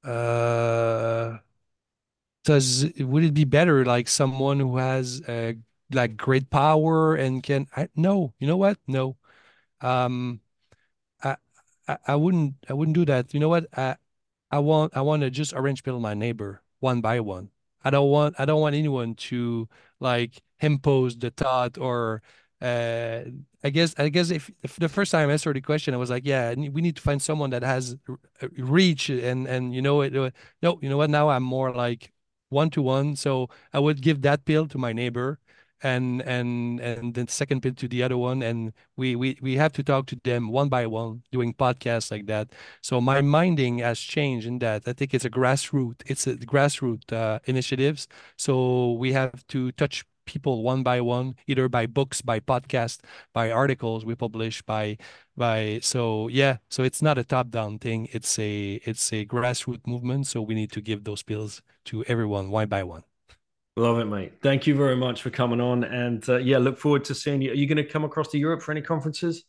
Uh, does would it be better like someone who has uh, like great power and can I, no, you know what? No. Um, I, I I wouldn't I wouldn't do that. You know what? I I want I want to just orange pill my neighbor one by one. I don't want I don't want anyone to like impose the thought or uh I guess I guess if, if the first time I answered the question I was like, yeah, we need to find someone that has reach and and you know it. No, you know what? Now I'm more like one to one. So I would give that pill to my neighbor and and and the second pill to the other one, and we we we have to talk to them one by one, doing podcasts like that. So my minding has changed in that. I think it's a grassroots, it's a grassroots uh, initiatives. So we have to touch people one by one, either by books, by podcast, by articles we publish, by by. So yeah, so it's not a top-down thing. It's a it's a grassroots movement. So we need to give those pills to everyone one by one. Love it, mate. Thank you very much for coming on. And uh, yeah, look forward to seeing you. Are you going to come across to Europe for any conferences?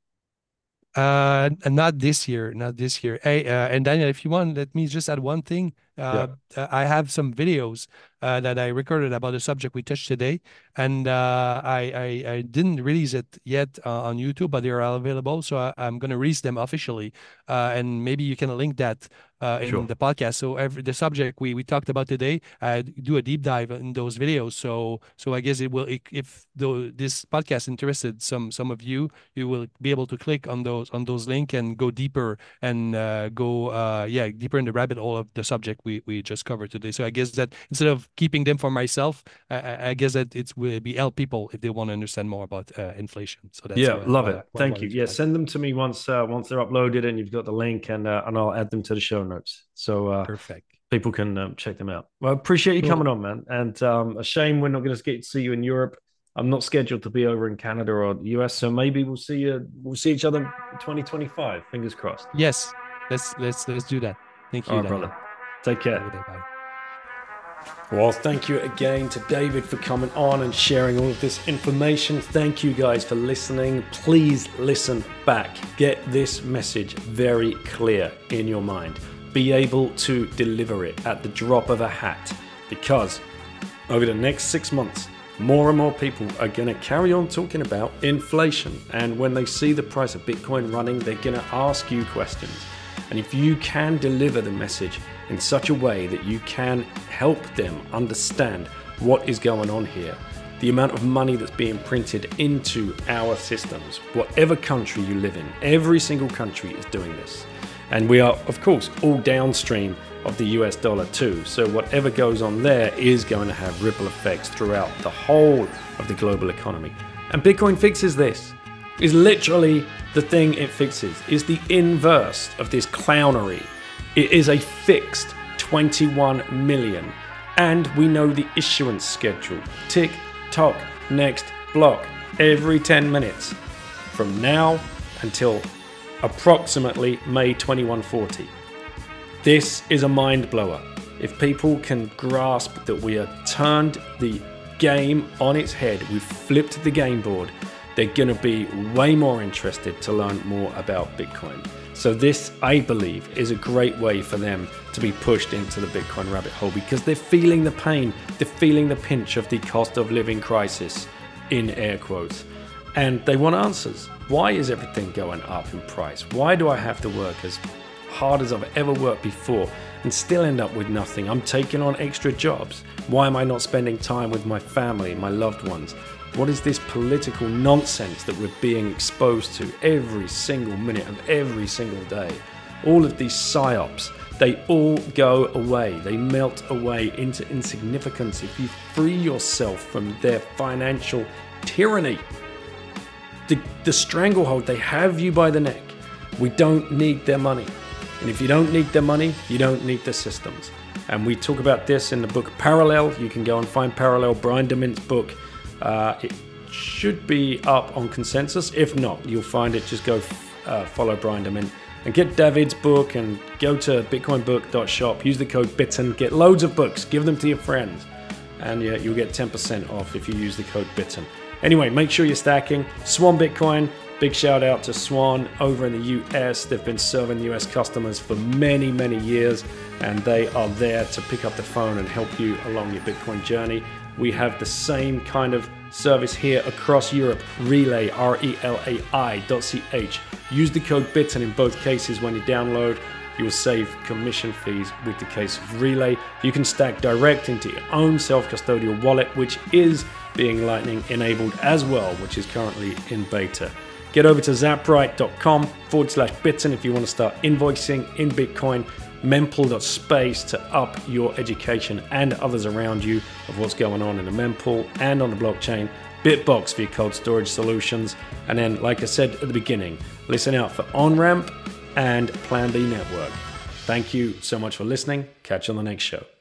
Uh, not this year, not this year. Hey, uh, and Daniel, if you want, let me just add one thing. Uh, Yeah. I have some videos uh, that I recorded about the subject we touched today, and uh, I, I I didn't release it yet uh, on YouTube, but they are available. So I, I'm going to release them officially, uh, and maybe you can link that uh, in Sure. the podcast. So every the subject we we talked about today, I do a deep dive in those videos. So so I guess it will if the this podcast interested some some of you, you will be able to click on those on those links and go deeper and uh, go uh, yeah deeper in the rabbit hole of the subject we we just covered today. So I guess that instead of keeping them for myself, I, I guess that it will be help people if they want to understand more about uh, inflation. So that's Yeah, what, love what it. I, what I Thank you. wanted to Yeah, add. send them to me once uh, once they're uploaded and you've got the link, and uh, and I'll add them to the show notes so uh, Perfect. people can um, check them out. Well, appreciate you Cool. coming on, man. And um, a shame we're not going to get to see you in Europe. I'm not scheduled to be over in Canada or the U S, so maybe we'll see you. We'll see each other in twenty twenty-five. Fingers crossed. Yes, let's let's let's do that. Thank All you, right, Daniel. brother. Take care. Have a good day. Bye. Well, thank you again to David for coming on and sharing all of this information. Thank you guys for listening. Please listen back. Get this message very clear in your mind. Be able to deliver it at the drop of a hat, because over the next six months, more and more people are going to carry on talking about inflation. And when they see the price of Bitcoin running, they're going to ask you questions. And if you can deliver the message in such a way that you can help them understand what is going on here, the amount of money that's being printed into our systems, whatever country you live in, every single country is doing this. And we are, of course, all downstream of the U S dollar too. So whatever goes on there is going to have ripple effects throughout the whole of the global economy. And Bitcoin fixes this. Is literally the thing it fixes. Is the inverse of this clownery. It is a fixed twenty-one million. And we know the issuance schedule. Tick, tock, next block. Every ten minutes. From now until approximately May twenty-one forty. This is a mind blower. If people can grasp that we have turned the game on its head, we've flipped the game board, they're going to be way more interested to learn more about Bitcoin. So this, I believe, is a great way for them to be pushed into the Bitcoin rabbit hole, because they're feeling the pain, they're feeling the pinch of the cost of living crisis, in air quotes. And they want answers. Why is everything going up in price? Why do I have to work as hard as I've ever worked before and still end up with nothing? I'm taking on extra jobs. Why am I not spending time with my family, my loved ones? What is this political nonsense that we're being exposed to every single minute of every single day? All of these psyops, they all go away. They melt away into insignificance if you free yourself from their financial tyranny. The, the stranglehold, they have you by the neck. We don't need their money. And if you don't need their money, you don't need the systems. And we talk about this in the book Parallel. You can go and find Parallel, Brian DeMint's book. Uh, it should be up on Consensus. If not, you'll find it. Just go uh, follow Brian DeMint and get David's book and go to bitcoin book dot shop. Use the code BITTEN. Get loads of books. Give them to your friends. And yeah, you'll get ten percent off if you use the code BITTEN. Anyway, make sure you're stacking. Swan Bitcoin. Big shout out to Swan over in the U S. They've been serving U S customers for many, many years, and they are there to pick up the phone and help you along your Bitcoin journey. We have the same kind of service here across Europe. Relay, R E L A I dot C H. Use the code BITTEN in both cases when you download. You will save commission fees with the case of Relay. You can stack direct into your own self-custodial wallet, which is being Lightning enabled as well, which is currently in beta. Get over to zapright.com forward slash bitten if you want to start invoicing in Bitcoin. mempool dot space to up your education and others around you of what's going on in the mempool and on the blockchain. Bitbox for your cold storage solutions. And then, like I said at the beginning, listen out for OnRamp and Plan B Network. Thank you so much for listening. Catch you on the next show.